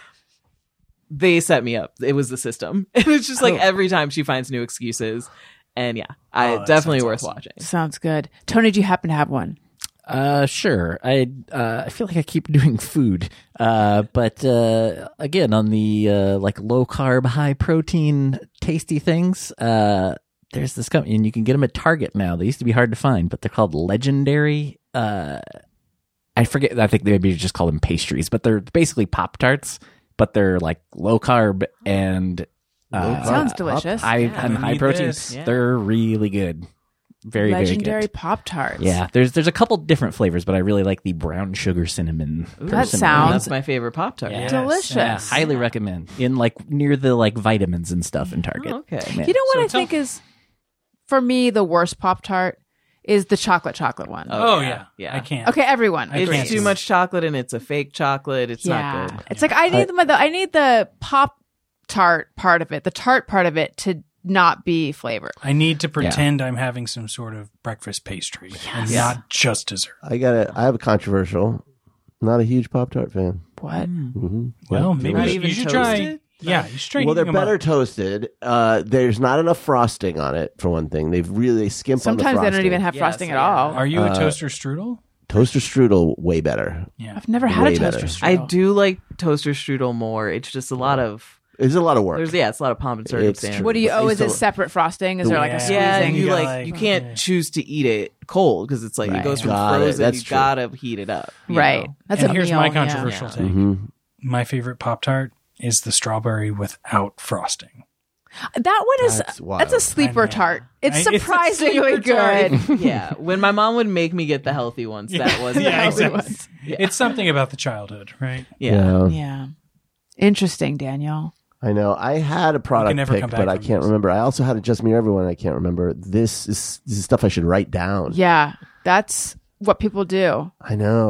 they set me up. It was the system. And it's just like every time she finds new excuses. And yeah, I Oh, that definitely sounds worth awesome. watching. Sounds good. Tony, do you happen to have one? Uh, sure. I uh, I feel like I keep doing food. Uh, but uh, again, on the uh, like low carb, high protein, tasty things. Uh, there's this company, and you can get them at Target now. They used to be hard to find, but they're called Legendary. Uh, I forget. I think they maybe just call them pastries, but they're basically Pop Tarts. But they're like low carb and uh, Sounds delicious. high Yeah, and we high need protein. this. Yeah. They're really good. Very Legendary very good. Pop Tarts. Yeah, there's there's a couple different flavors, but I really like the brown sugar cinnamon. That personally. sounds That's my favorite Pop Tart. Yeah. delicious. Yeah, highly recommend. In like near the like vitamins and stuff in Target. Oh, okay. Man. You know what So I tell- think is, for me, the worst Pop Tart is the chocolate chocolate one. Oh, yeah. yeah. Yeah. I can't. Okay, everyone. I It's can't too do much chocolate and it's a fake chocolate. It's yeah, not good. it's like I need the, the I need the Pop Tart part of it, the tart part of it, to not be flavored. I need to pretend I'm having some sort of breakfast pastry and Yes. not just dessert. I got to I have a controversial. Not a huge Pop Tart fan. What? hmm Well, maybe Not you should, even you should try. toasted? Yeah, you should try. Well, they're eating them better up. toasted. Uh, there's not enough frosting on it, for one thing. They've really skimped on the Sometimes frosting. they don't even have Yes, frosting at yeah. all. Are you a Uh, toaster strudel? Toaster strudel, way better. Yeah. I've never had Way a toaster better. strudel. I do like toaster strudel more. It's just a lot of It's a lot of work. there's yeah, it's a lot of pomp and It's circumstance. true. What do you? I Oh, used is it to- separate frosting? Is there like a Yeah. squeezing? Yeah, You you gotta, like like- you can't yeah. choose to eat it cold because it's like Right. it goes from Got it. frozen. That's You true. gotta heat it up, you Right. know? That's and a here's meal, my yeah. controversial Yeah. take. hmm My favorite Pop Tart is the strawberry without frosting. That one is That's that's, wild. a sleeper I know. tart. It's I- it's a surprisingly sleeper tart. good. Yeah, when my mom would make me get the healthy ones, that was the Yeah, healthy exactly. ones. It's something about the childhood, right? Yeah. Yeah. Interesting, Daniel. I know. I had a product never pick, come back but I from can't this. remember. I also had a Just Me or Everyone. I can't remember. This is this is stuff I should write down. Yeah, that's what people do. I know.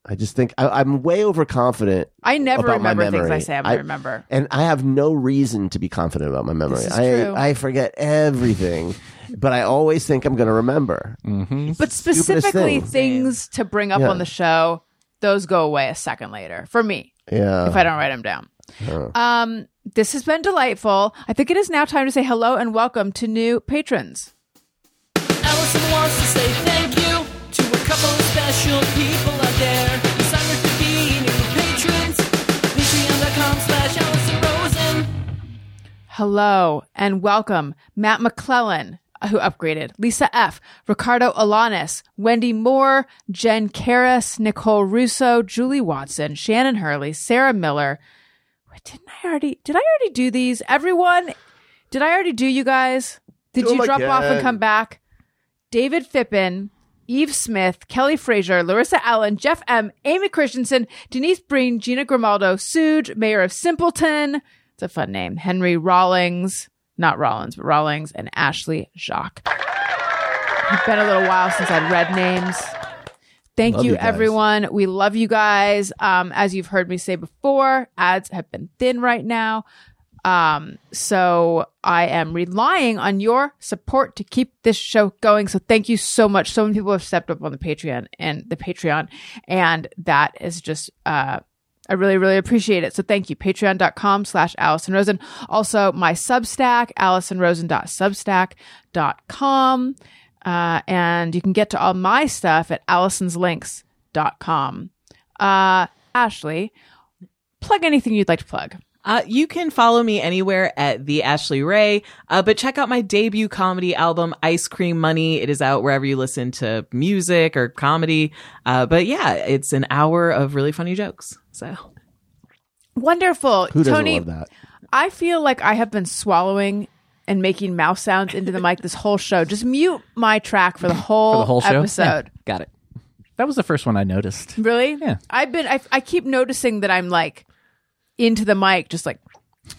I just think I, I'm way overconfident. I never about my remember things I memory. say I'm going to remember. And I have no reason to be confident about my memory. This is I, true. I forget everything, but I always think I'm going to remember. Mm-hmm. But Stupidest specifically things. things to bring up Yeah. on the show, those go away a second later for me Yeah. if I don't write them down. Um, this has been delightful. I think it is now time to say hello and welcome to new patrons. Allison wants to say thank you to a couple of special people out there who signed up to be new patrons. Patreon.com slash Allison Rosen. Hello and welcome Matt McClellan, who upgraded, Lisa F., Ricardo Alanis, Wendy Moore, Jen Karras, Nicole Russo, Julie Watson, Shannon Hurley, Sarah Miller. Wait, didn't I already, did I already do these? Everyone, did I already do you guys? Did Do you 'em drop off and again. come back? David Fippen, Eve Smith, Kelly Frazier, Larissa Allen, Jeff M., Amy Christensen, Denise Breen, Gina Grimaldo, Suge, Mayor of Simpleton. It's a fun name. Henry Rawlings, not Rollins, but Rawlings, and Ashley Jacques. It's been a little while since I'd read names. Thank Love you, you guys. everyone. We love you guys. Um, as you've heard me say before, ads have been thin right now. Um, so I am relying on your support to keep this show going. So thank you so much. So many people have stepped up on the Patreon and the Patreon, and that is just, uh, I really, really appreciate it. So thank you. Patreon.com slash Allison Rosen. Also my Substack, allison rosen dot substack dot com. Uh, and you can get to all my stuff at allisons links dot com. Uh, Ashley, plug anything you'd like to plug. Uh, you can follow me anywhere at the Ashley Ray, uh, but check out my debut comedy album, Ice Cream Money. It is out wherever you listen to music or comedy. Uh, but yeah, it's an hour of really funny jokes. So Wonderful. Who doesn't Tony, love that? I feel like I have been swallowing and making mouth sounds into the mic this whole show. Just mute my track for the whole, For the whole show? episode. Yeah, got it. That was the first one I noticed. Really? Yeah. I've been, I, I keep noticing that I'm like into the mic, just like,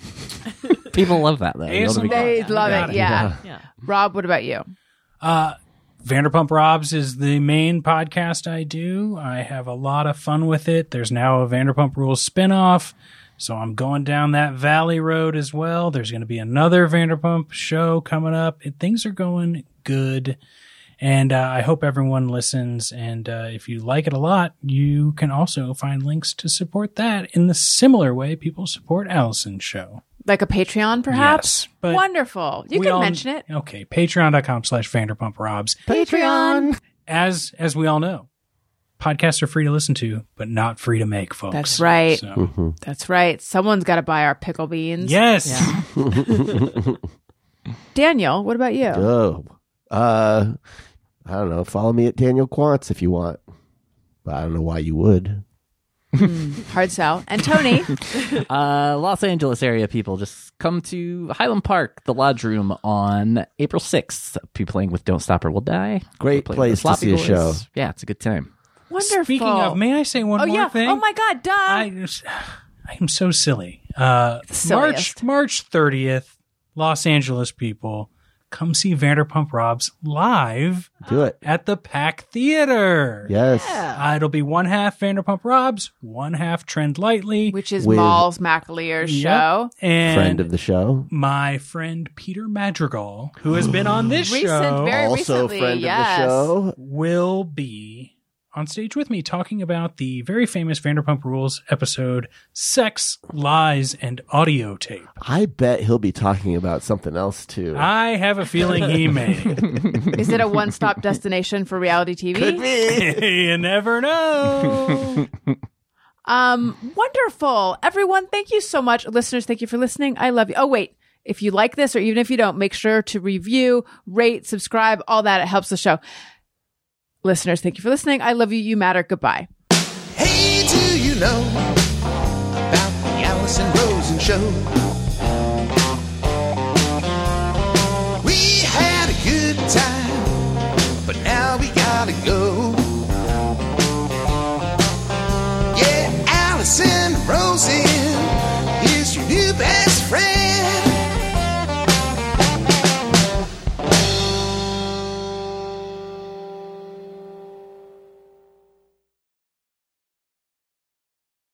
People love that, though. A S M R. they love Got it. it. Yeah. yeah. Rob, what about you? Uh, Vanderpump Robs is the main podcast I do. I have a lot of fun with it. There's now a Vanderpump Rules spinoff, so I'm going down that valley road as well. There's going to be another Vanderpump show coming up. It, things are going good, and uh, I hope everyone listens. And uh, if you like it a lot, you can also find links to support that in the similar way people support Allison's show. Like a Patreon, perhaps? Yes, but Wonderful. You we can all- mention it. Okay, patreon.com slash Vanderpump Robs. Patreon. As as we all know, podcasts are free to listen to, but not free to make, folks. That's right. So, That's right. Someone's got to buy our pickle beans. yes. Daniel, what about you? Oh, uh, I don't know. Follow me at Daniel Quantz if you want, but I don't know why you would. Hard sell. And Tony, Uh, Los Angeles area people, just come to Highland Park, the Lodge Room, on April sixth. Be playing with Don't Stop or We'll Die. Great We're playing with place the to see a Sloppy show. Boys. Yeah, it's a good time. wonderful. Speaking of, may I say one oh, more yeah. thing? Oh, my God. Duh. I, just- I am so silly. Uh, March silliest. March thirtieth, Los Angeles people, come see Vanderpump Robs live Do it. at the Pack Theater. Yes. Uh, it'll be one half Vanderpump Robs, one half Trend Lightly. Which is With- Malls McAleer's Yep. show. And Friend of the show. my friend Peter Madrigal, who has been on this Recent, show, very Also recently, friend yes. of the show. will be on stage with me talking about the very famous Vanderpump Rules episode Sex, Lies, and Audio Tape. I bet he'll be talking about something else too. I have a feeling he may. Is it a one-stop destination for reality T V? Could be. You never know. Um, wonderful. Everyone, thank you so much. Listeners, thank you for listening. I love you. Oh, wait. If you like this, or even if you don't, make sure to review, rate, subscribe, all that. It helps the show. Listeners, thank you for listening. I love you. You matter. Goodbye. Hey, do you know about the Allison Rosen show? We had a good time, but now we gotta go. Yeah, Allison Rosen is your new best